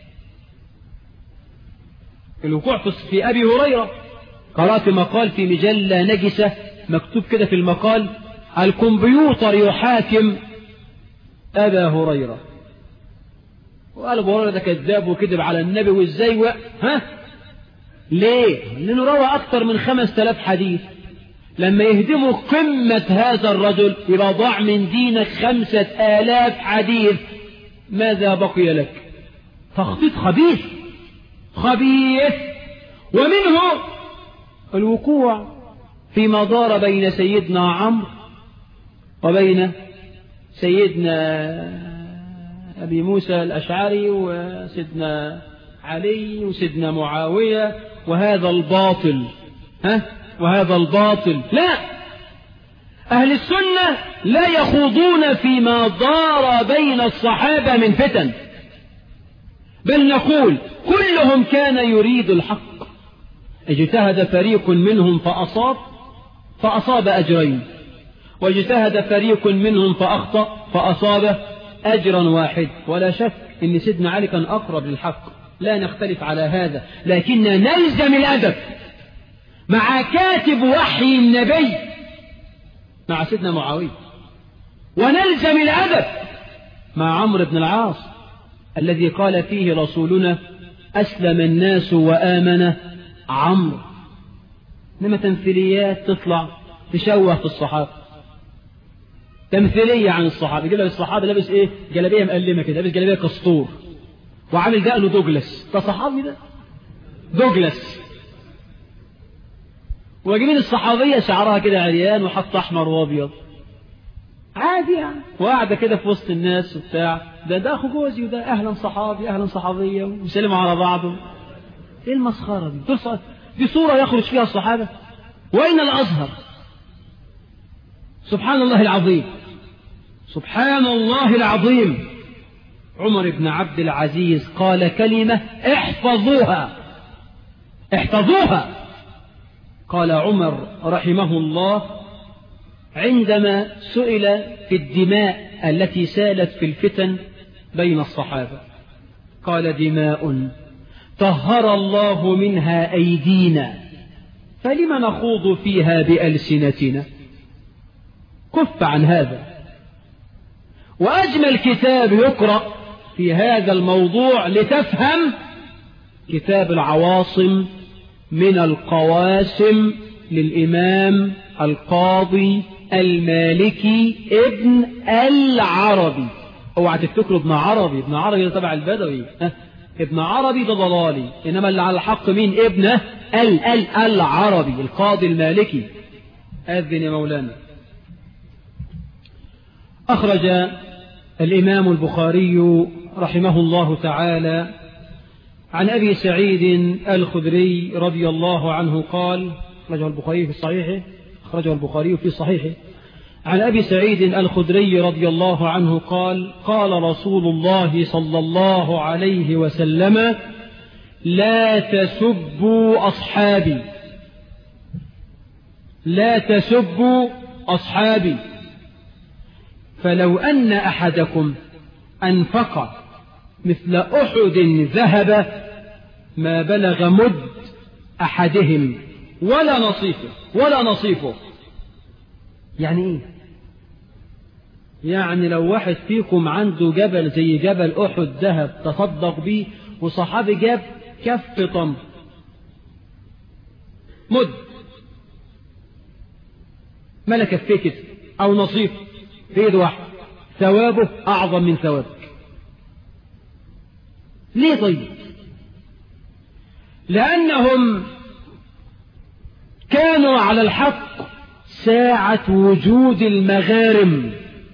Speaker 1: الوقوع في أبي هريرة، قرأت مقال في مجلة نجسة مكتوب كده في المقال: الكمبيوتر يحاكم أبا هريرة. وقال أبو هريرة ده كذاب وكذب على النبي وإزاي و... ها ليه؟ لأنه روى أكثر من خمس تلاف حديث. لما يهدموا قمة هذا الرجل يبقى ضاع من دينك خمسة آلاف حديث. ماذا بقي لك؟ تخطيط خبيث خبيث. ومنه الوقوع فيما دار بين سيدنا عمرو وبين سيدنا أبي موسى الأشعري وسيدنا علي وسيدنا معاوية، وهذا الباطل. ها؟ وهذا الباطل. لا، أهل السنة لا يخوضون فيما دار بين الصحابة من فتن، بل نقول كلهم كان يريد الحق. اجتهد فريق منهم فأصاب فأصاب أجرين، واجتهد فريق منهم فأخطأ فأصاب أجرا واحد. ولا شك أن سيدنا علي كان أقرب للحق، لا نختلف على هذا، لكن نلزم الأدب مع كاتب وحي النبي مع سيدنا معاوية، ونلزم الأدب مع عمرو بن العاص الذي قال فيه رسولنا: أسلم الناس وآمن عمرو. إنما تمثيليات تطلع تشوه في الصحابة، تمثيلية عن الصحابة. يجيب لك الصحابة لابس إيه؟ جلابية مقلمة كده، لابس جلابية كسطور وعامل دقنه دوجلاس. ده صحابي ده؟ دوجلاس. وجايبين الصحابية شعرها كده عريان وحط أحمر وأبيض عادي يعني، وقاعدة كده في وسط الناس وبتاع. ده ده أخو جوزي، وده أهلا صحابي أهلا صحابية، ويسلموا على بعض. إيه المسخرة دي؟ دي صورة يخرج فيها الصحابة؟ وأين الأزهر؟ سبحان الله العظيم، سبحان الله العظيم. عمر بن عبد العزيز قال كلمة احفظوها احفظوها. قال عمر رحمه الله عندما سئل في الدماء التي سالت في الفتن بين الصحابة، قال: دماء طهر الله منها أيدينا، فلم نخوض فيها بألسنتنا؟ كف عن هذا. وأجمل كتاب يقرأ في هذا الموضوع لتفهم كتاب العواصم من القواسم للإمام القاضي المالكي ابن العربي. اوعى تفتكروا ابن عربي، ابن عربي ده تبع البدوي، ها ابن عربي ده ضلالي، انما اللي على الحق مين؟ ابنه ال ال العربي القاضي المالكي. اذن يا مولانا. اخرج الامام البخاري رحمه الله تعالى عن ابي سعيد الخدري رضي الله عنه قال، أخرجه البخاري في صحيحه أخرجه البخاري في صحيحه عن أبي سعيد الخدري رضي الله عنه قال: قال رسول الله صلى الله عليه وسلم: لا تسبوا أصحابي لا تسبوا أصحابي فلو أن أحدكم أنفق مثل أحد ذهب ما بلغ مد أحدهم ولا نصيفه ولا نصيفه. يعني إيه؟ يعني لو واحد فيكم عنده جبل زي جبل أحد ذهب تصدق بيه، وصحابي جاب كف طم مد ما لا كفيه كده أو نصيف في يد واحد، ثوابه أعظم من ثوابك. ليه طيب؟ لأنهم كانوا على الحق ساعة وجود المغارم،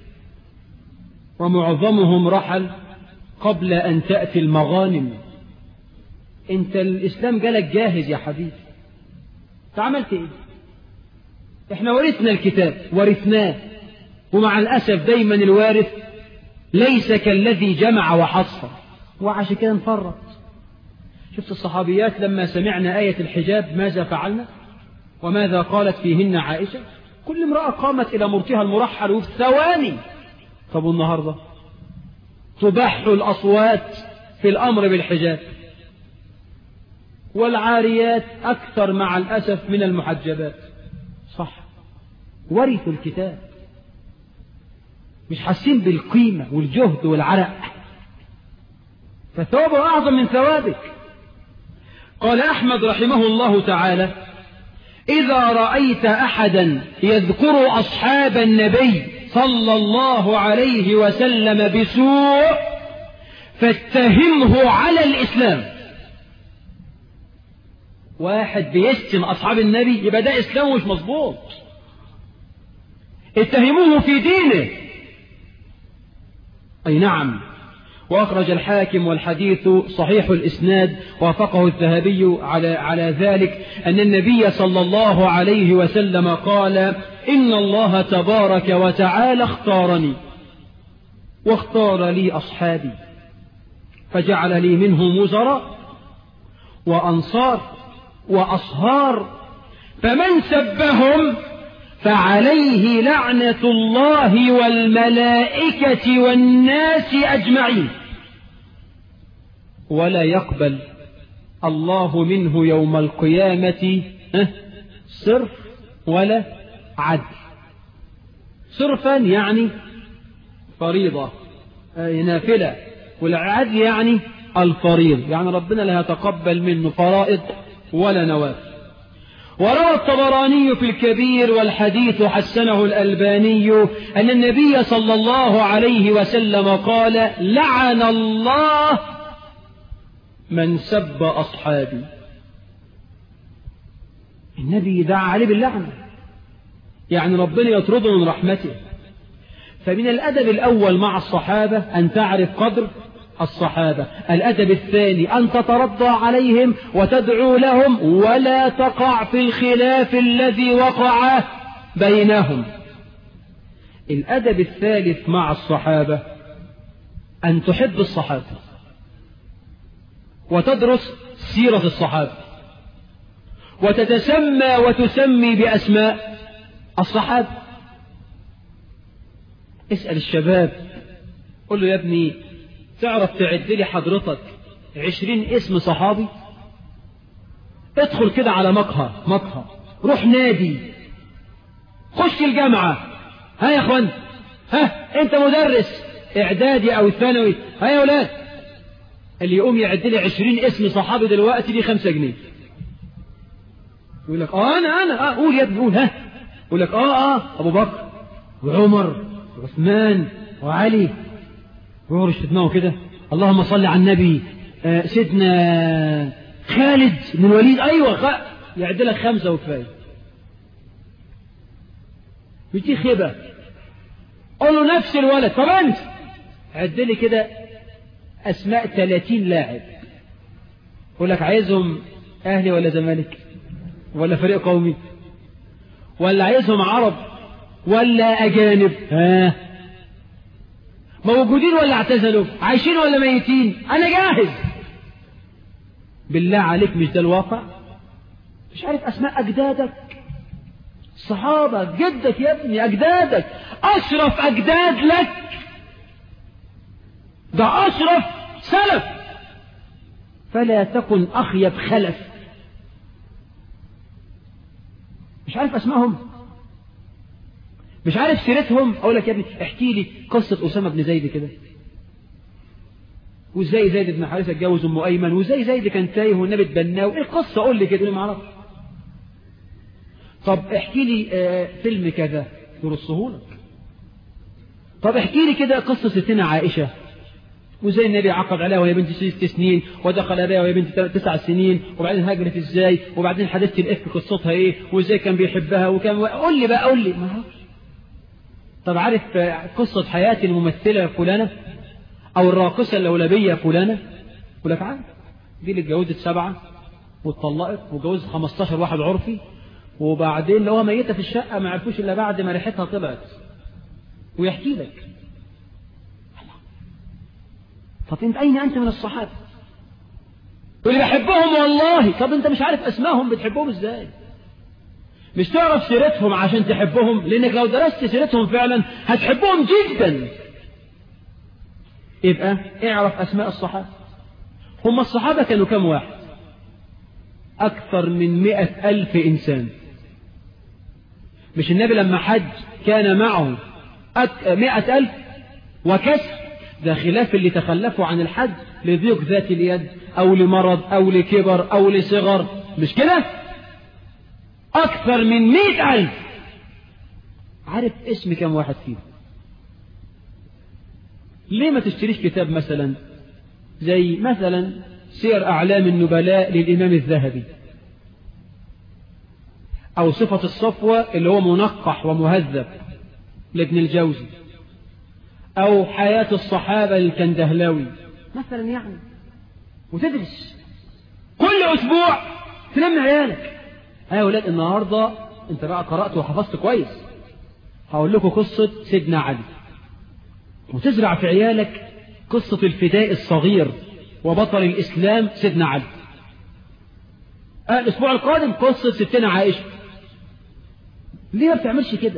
Speaker 1: ومعظمهم رحل قبل أن تأتي المغانم. انت الإسلام جالك جاهز يا حبيبي، تعملت ايه؟ احنا ورثنا الكتاب ورثناه، ومع الأسف دايما الوارث ليس كالذي جمع وحصر، وعشان كده نفرط. شفت الصحابيات لما سمعنا آية الحجاب ماذا فعلنا وماذا قالت فيهن عائشة؟ كل امرأة قامت إلى مرتها المرحل وفي ثواني. طب النهاردة تبح الأصوات في الأمر بالحجاب، والعاريات أكثر مع الأسف من المحجبات. صح، ورثوا الكتاب، مش حاسين بالقيمة والجهد والعرق، فثوابه أعظم من ثوابك. قال أحمد رحمه الله تعالى: إذا رأيت أحدا يذكر أصحاب النبي صلى الله عليه وسلم بسوء فاتهمه على الإسلام. واحد بيشتم أصحاب النبي يبقى ده إسلامه مش مظبوط، اتهموه في دينه. أي نعم. وأخرج الحاكم والحديث صحيح الإسناد وافقه الذهبي على على ذلك أن النبي صلى الله عليه وسلم قال: إن الله تبارك وتعالى اختارني واختار لي أصحابي فجعل لي منهم وزراء وأنصار وأصهار، فمن سبهم فعليه لعنة الله والملائكة والناس أجمعين، ولا يقبل الله منه يوم القيامة صرف ولا عدل. صرفا يعني فريضة نافلة، والعدل يعني الفريض، يعني ربنا لا يتقبل منه فرائض ولا نوافل. وروى الطبراني في الكبير والحديث حسنه الألباني أن النبي صلى الله عليه وسلم قال: لعن الله من سب أصحابي. النبي دعا عليه باللعنة، يعني ربنا يطرده من رحمته. فمن الأدب الأول مع الصحابة أن تعرف قدر الصحابة. الأدب الثاني أن تترضى عليهم وتدعو لهم ولا تقع في الخلاف الذي وقع بينهم. الأدب الثالث مع الصحابة أن تحب الصحابة وتدرس سيرة الصحابة وتتسمى وتسمي بأسماء الصحابة. اسأل الشباب، قل له: يا ابني تعرف تعد لي حضرتك عشرين اسم صحابي؟ ادخل كده على مقهى مقهى، روح نادي، خش الجامعة، ها يا اخوان، ها انت مدرس، إعدادي أو ثانوي. ها يا أولاد، اللي يقوم يعد لي عشرين اسم صحابي دلوقتي دي خمسة جنيه. يقول لك آه أنا أنا آه قول يا ابني قول. ها يقول لك آه آه أبو بكر وعمر وعثمان وعلي، ويورش في دماغه كده اللهم صل على النبي. آه سيدنا خالد بن الوليد، أيوة خ... يعد لك خمسة وكفاية. مش دي خيبة؟ قول له نفس الولد. طب أنت عد لي كده أسماء ثلاثين لاعب. يقول لك عايزهم أهلي ولا زمالك ولا فريق قومي ولا عايزهم عرب ولا أجانب؟ ها موجودين ولا اعتزلوا؟ عايشين ولا ميتين؟ أنا جاهز. بالله عليك مش ده الواقع؟ مش عارف أسماء أجدادك الصحابة، جدك يا ابني، أجدادك أشرف أجداد لك، ده أشرف سلف، فلا تكن أخيب خلف. مش عارف أسمائهم، مش عارف سيرتهم. أقول لك يا ابني احكي لي قصة أسامة بن زيد كده، وازاي زيد بن حارثة اتجوز أم أيمن، وازاي زيد كان تايه والنبي اتبناه، ايه القصة؟ قول لي كده. ما اعرف. طب احكي لي آه فيلم كذا يرصه لك. طب احكي لي كده قصة ستنا عائشة، وزي النبي عقد عليها وهي بنت ست سنين، ودخل بها وهي بنت تسع سنين، وبعدين هاجرت ازاي، وبعدين حدثت الافك قصتها ايه، وازاي كان بيحبها وكان. قول لي بقى، قول لي. ما اعرفش. طب عارف قصة حياة الممثلة فلانة او الراقصة اللولبية فلانة؟ يقول لك عارف، دي اللي اتجوزت سبعة واتطلقت وجوزت خمستاشر واحد عرفي، وبعدين لو ميتة في الشقة ما عرفوش الا بعد ما ريحتها طلعت، ويحكي لك. طب انت اين انت من الصحابة؟ واللي بحبهم والله. طب انت مش عارف اسمائهم، بتحبهم ازاي؟ مش تعرف سيرتهم عشان تحبهم، لانك لو درست سيرتهم فعلا هتحبهم جدا. يبقى اعرف اسماء الصحابة. هم الصحابة كانوا كم واحد؟ اكثر من مئة الف انسان. مش النبي لما حج كان معه مئة الف وكسر؟ ده خلاف اللي تخلفوا عن الحج لضيق ذات اليد او لمرض او لكبر او لصغر، مش كده؟ اكثر من مئة الف. عارف اسم كم واحد فيهم؟ ليه ما تشتريش كتاب مثلا زي مثلا سير اعلام النبلاء للامام الذهبي، او صفة الصفوة اللي هو منقح ومهذب لابن الجوزي، او حياة الصحابة للكندهلاوي مثلا يعني، وتدرس كل اسبوع تلم عيالك. يا اولاد النهاردة انت بقى قرأت وحفظت كويس، هقول لكم قصة سيدنا علي، وتزرع في عيالك قصة الفداء الصغير وبطل الاسلام سيدنا علي. آه الاسبوع القادم قصة ستنا عائشة. ليه ما بتعملش كده؟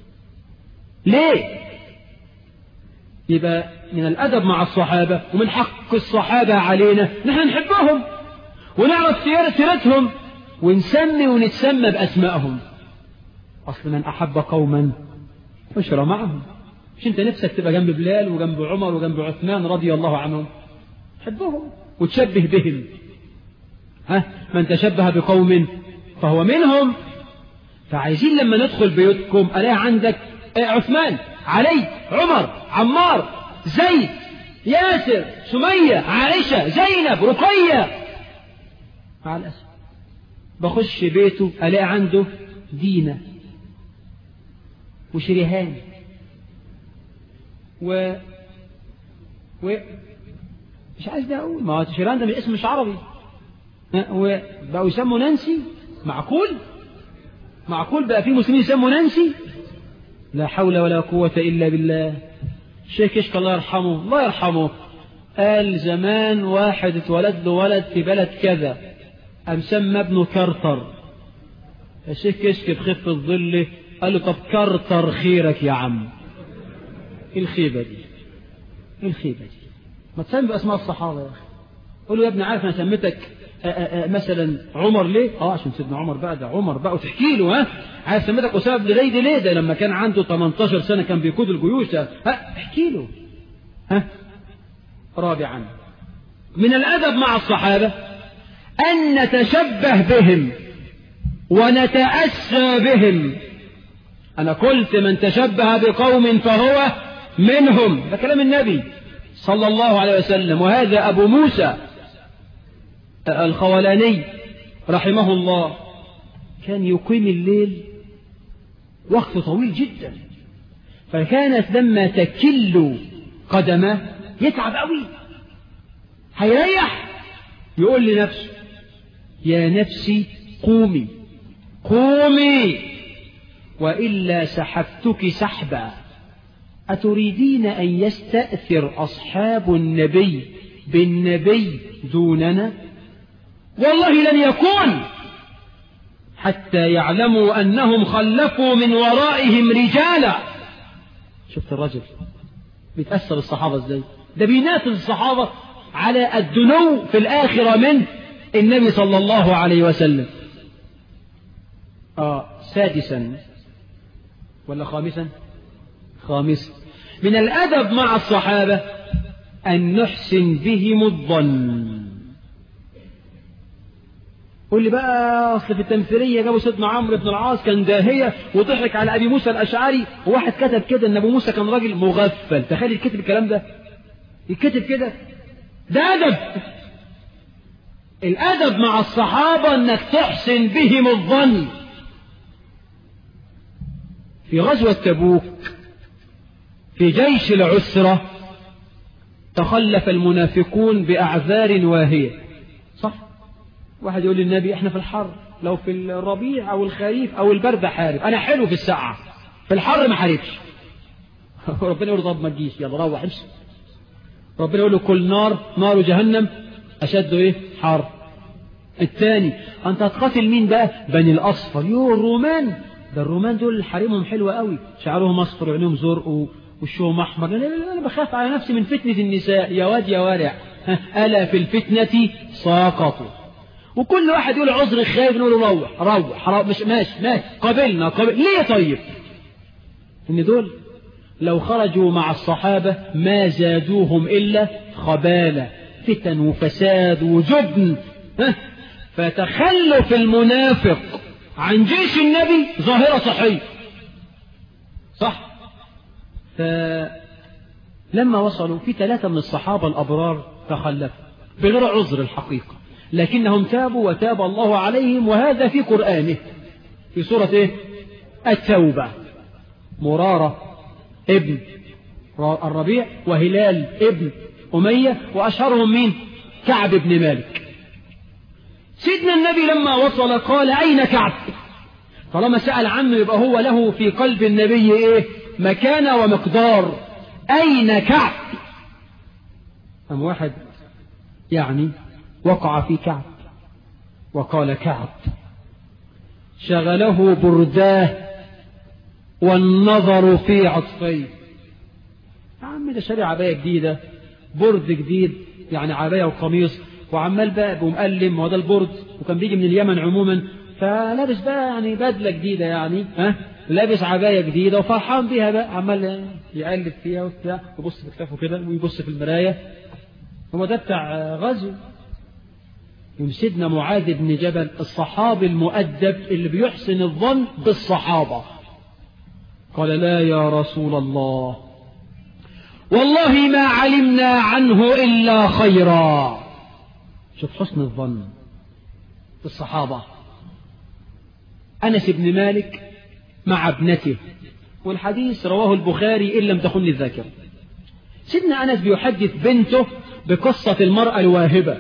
Speaker 1: ليه؟ يبقى من الأدب مع الصحابة ومن حق الصحابة علينا نحن نحبهم ونعرف سيرتهم ونسمي ونتسمى بأسمائهم. أصل من أحب قوما عشر معهم. مش أنت نفسك تبقى جنب بلال وجنب عمر وجنب عثمان رضي الله عنهم؟ حبهم وتشبه بهم. ها من تشبه بقوم فهو منهم. فعايزين لما ندخل بيوتكم ألاقي عندك عثمان، علي، عمر، عمار، زيد، ياسر، سمية، عائشة، زينب، رقية. مع الأسف بخش بيته ألاقي عنده دينة وشريهان و و مش عايز ده أقول، ما هو شريهان ده من اسم مش عربي، وبقوا يسموا نانسي. معقول؟ معقول بقى في مسلمين يسموا نانسي؟ لا حول ولا قوة إلا بالله. الشيخ كشك الله يرحمه الله يرحمه قال زمان واحد اتولد له ولد في بلد كذا، أم سمى ابنه كرتر. الشيخ كشك بخف الظل قال له طب كرتر خيرك يا عم. ايه الخيبة دي؟ ايه الخيبة دي؟ ما تسمي بأسماء الصحابة يا أخي. قول له يا ابني عارف أنا سميتك آآ آآ مثلا عمر ليه؟ اه عشان سيدنا عمر بقى، ده عمر بقى، وتحكي له. ها عايز سميتك أسامة بن زيد ليه؟ ده لما كان عنده ثمانية عشر سنة كان بيقود الجيوش. ها احكي له ها؟ رابعا من الأدب مع الصحابة أن نتشبه بهم ونتأسى بهم. أنا قلت من تشبه بقوم فهو منهم، ده كلام النبي صلى الله عليه وسلم. وهذا أبو موسى الخولاني رحمه الله كان يقيم الليل وقت طويل جدا، فكانت لما تكل قدمه يتعب قوي، هيريح يقول لنفسه يا نفسي قومي قومي وإلا سحبتك سحبا، أتريدين أن يستأثر أصحاب النبي بالنبي دوننا؟ والله لن يكون حتى يعلموا أنهم خلفوا من ورائهم رجالا. شفت الرجل بيتأثر الصحابة ازاي؟ ده بينافس الصحابة على الدنو في الآخرة من النبي صلى الله عليه وسلم. آه سادسا ولا خامسا؟ خامسا من الأدب مع الصحابة أن نحسن بهم الظن. قول لي بقى أصل في التمثيلية جابوا سيدنا عمرو بن العاص كان داهية وضحك على أبي موسى الأشعري، وواحد كتب كده أن أبو موسى كان راجل مغفل. تخيل يكتب الكلام ده، يكتب كده، ده أدب. الأدب مع الصحابة أنك تحسن بهم الظن. في غزوة تبوك في جيش العسرة تخلف المنافقون بأعذار واهية، صح؟ واحد يقول للنبي احنا في الحر، لو في الربيع او الخريف او البرد حارب، انا حلو في الساعة، في الحر ما حاربش. ربنا يقول له طب ما تجيش، يلا روح امشي. ربنا يقول له كل نار نار جهنم اشد ايه حر. الثاني انت هتقاتل مين بقى؟ بني الاصفر. يو الرومان، ده الرومان دول حريمهم حلوة قوي، شعرهم اصفر وعينهم زرق وشهم احمر. لا لا لا انا بخاف على نفسي من فتنة النساء. يا واد يا وارع، الا في الفتنة ساقطوا. وكل واحد يقول عذر خايف نقول له روح روح روح مش ماشي ماشي قابلنا قابل. ليه طيب؟ ان دول لو خرجوا مع الصحابة ما زادوهم إلا خبالة، فتن وفساد وجبن. فتخلف المنافق عن جيش النبي ظاهرة صحية، صح؟ فلما وصلوا في ثلاثة من الصحابة الأبرار تخلفوا بغير عذر الحقيقة، لكنهم تابوا وتاب الله عليهم، وهذا في قرآنه في سورة إيه؟ التوبة. مرارة ابن الربيع وهلال ابن أمية، وأشهرهم مين؟ كعب بن مالك. سيدنا النبي لما وصل قال أين كعب؟ طالما سأل عنه يبقى هو له في قلب النبي إيه؟ مكانة ومقدار. أين كعب؟ أم واحد يعني وقع في كعب وقال كعب شغله برداه والنظر في عطفيه. يا عم ده شارع عباية جديدة، برد جديد، يعني عباية وقميص، وعمال بقى بمقلم، وهذا البرد وكان بيجي من اليمن عموما، فلابس بقى يعني بدلة جديدة، يعني ها لابس عباية جديدة وفرحان بيها بقى، عمال يقلب فيها وبتاع، ويبص في كتافه كده ويبص في المراية. هو ده بتاع غزو. سيدنا معاذ بن جبل الصحابي المؤدب اللي بيحسن الظن بالصحابة قال لا يا رسول الله والله ما علمنا عنه إلا خيرا. شوف حسن الظن بالصحابة. أنس بن مالك مع ابنته، والحديث رواه البخاري إن لم تخن الذاكرة. سيدنا أنس بيحدث بنته بقصة المرأة الواهبة.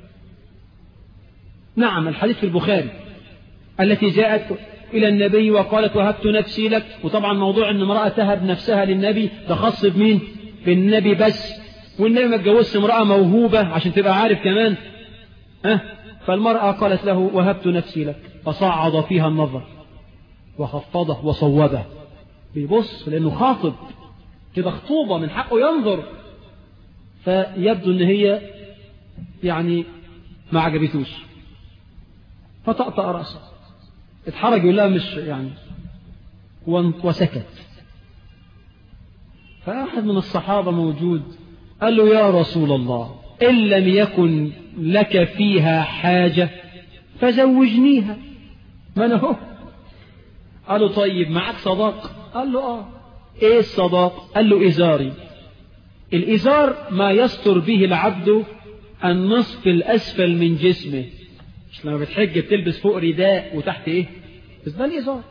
Speaker 1: نعم الحديث في البخاري التي جاءت إلى النبي وقالت وهبت نفسي لك. وطبعا موضوع أن امرأة تهب نفسها للنبي ده خاص بمين؟ بالنبي بس، والنبي ما اتجوزش امرأة موهوبة عشان تبقى عارف كمان. أه؟ فالمرأة قالت له وهبت نفسي لك، فصعد فيها النظر وخفضه وصوبه، بيبص لأنه خاطب كده خطوبة من حقه ينظر، فيبدو أن هي يعني ما عجبتوش، فطأطأ رأسه، اتحرج يقول لها مش يعني، وسكت. فأحد من الصحابة موجود قال له يا رسول الله إن لم يكن لك فيها حاجة فزوجنيها. ما أنا هو. قال له طيب معك صداق؟ قال له آه. إيه الصداق؟ قال له إزاري. الإزار ما يستر به العبد النصف الأسفل من جسمه. مش لما بتحج بتلبس فوق رداء وتحت إيه؟ بس ده الإزار.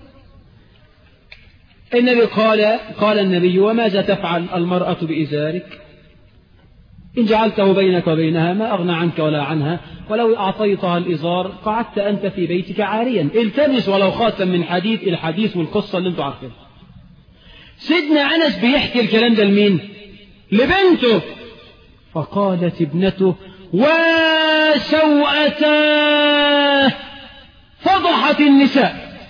Speaker 1: النبي قال قال النبي وماذا تفعل المرأة بإزارك؟ إن جعلته بينك وبينها ما أغنى عنك ولا عنها، ولو أعطيتها الإزار قعدت أنت في بيتك عاريا. التمس ولو خاتم من حديد. الحديث والقصة اللي انتوا عارفينها. سيدنا أنس بيحكي الكلام ده لمين؟ لبنته. فقالت ابنته وسوءتاه فضحت النساء.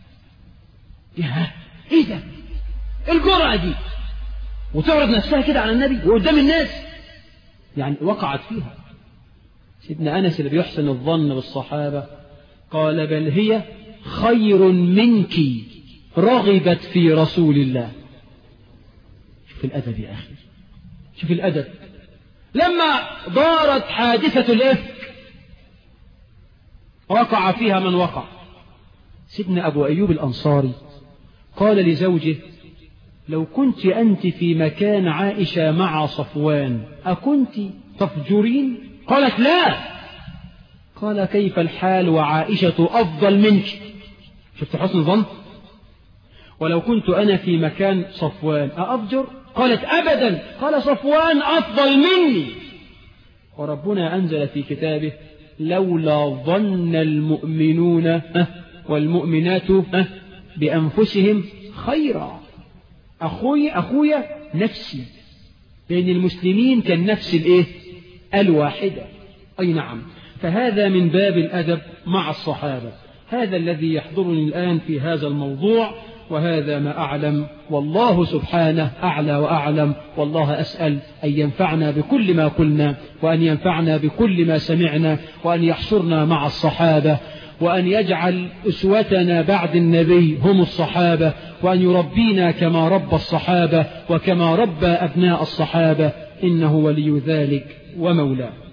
Speaker 1: يا ايه ده الجرأة دي؟ وتعرض نفسها كده على النبي وقدام الناس، يعني وقعت فيها. سيدنا أنس اللي بيحسن الظن بالصحابة قال بل هي خير منك رغبت في رسول الله. شوف الأدب يا أخي، شوف الأدب. لما دارت حادثة الإفك وقع فيها من وقع. سيدنا أبو أيوب الأنصاري قال لزوجه لو كنت أنت في مكان عائشة مع صفوان أكنت تفجرين؟ قالت لا. قال كيف الحال وعائشة أفضل منك؟ شفت حسن الظن. ولو كنت أنا في مكان صفوان أأفجر؟ قالت أبدا. قال صفوان أفضل مني. وربنا أنزل في كتابه لولا ظن المؤمنون والمؤمنات بأنفسهم خيرا. أخوي أخويا نفسي، لأن المسلمين كالنفس الإيه؟ الواحدة. أي نعم. فهذا من باب الأدب مع الصحابة. هذا الذي يحضرني الآن في هذا الموضوع، وهذا ما أعلم، والله سبحانه أعلى وأعلم. والله أسأل أن ينفعنا بكل ما قلنا، وأن ينفعنا بكل ما سمعنا، وأن يحشرنا مع الصحابة، وأن يجعل أسوتنا بعد النبي هم الصحابة، وأن يربينا كما ربى الصحابة وكما ربى أبناء الصحابة، إنه ولي ذلك ومولاه.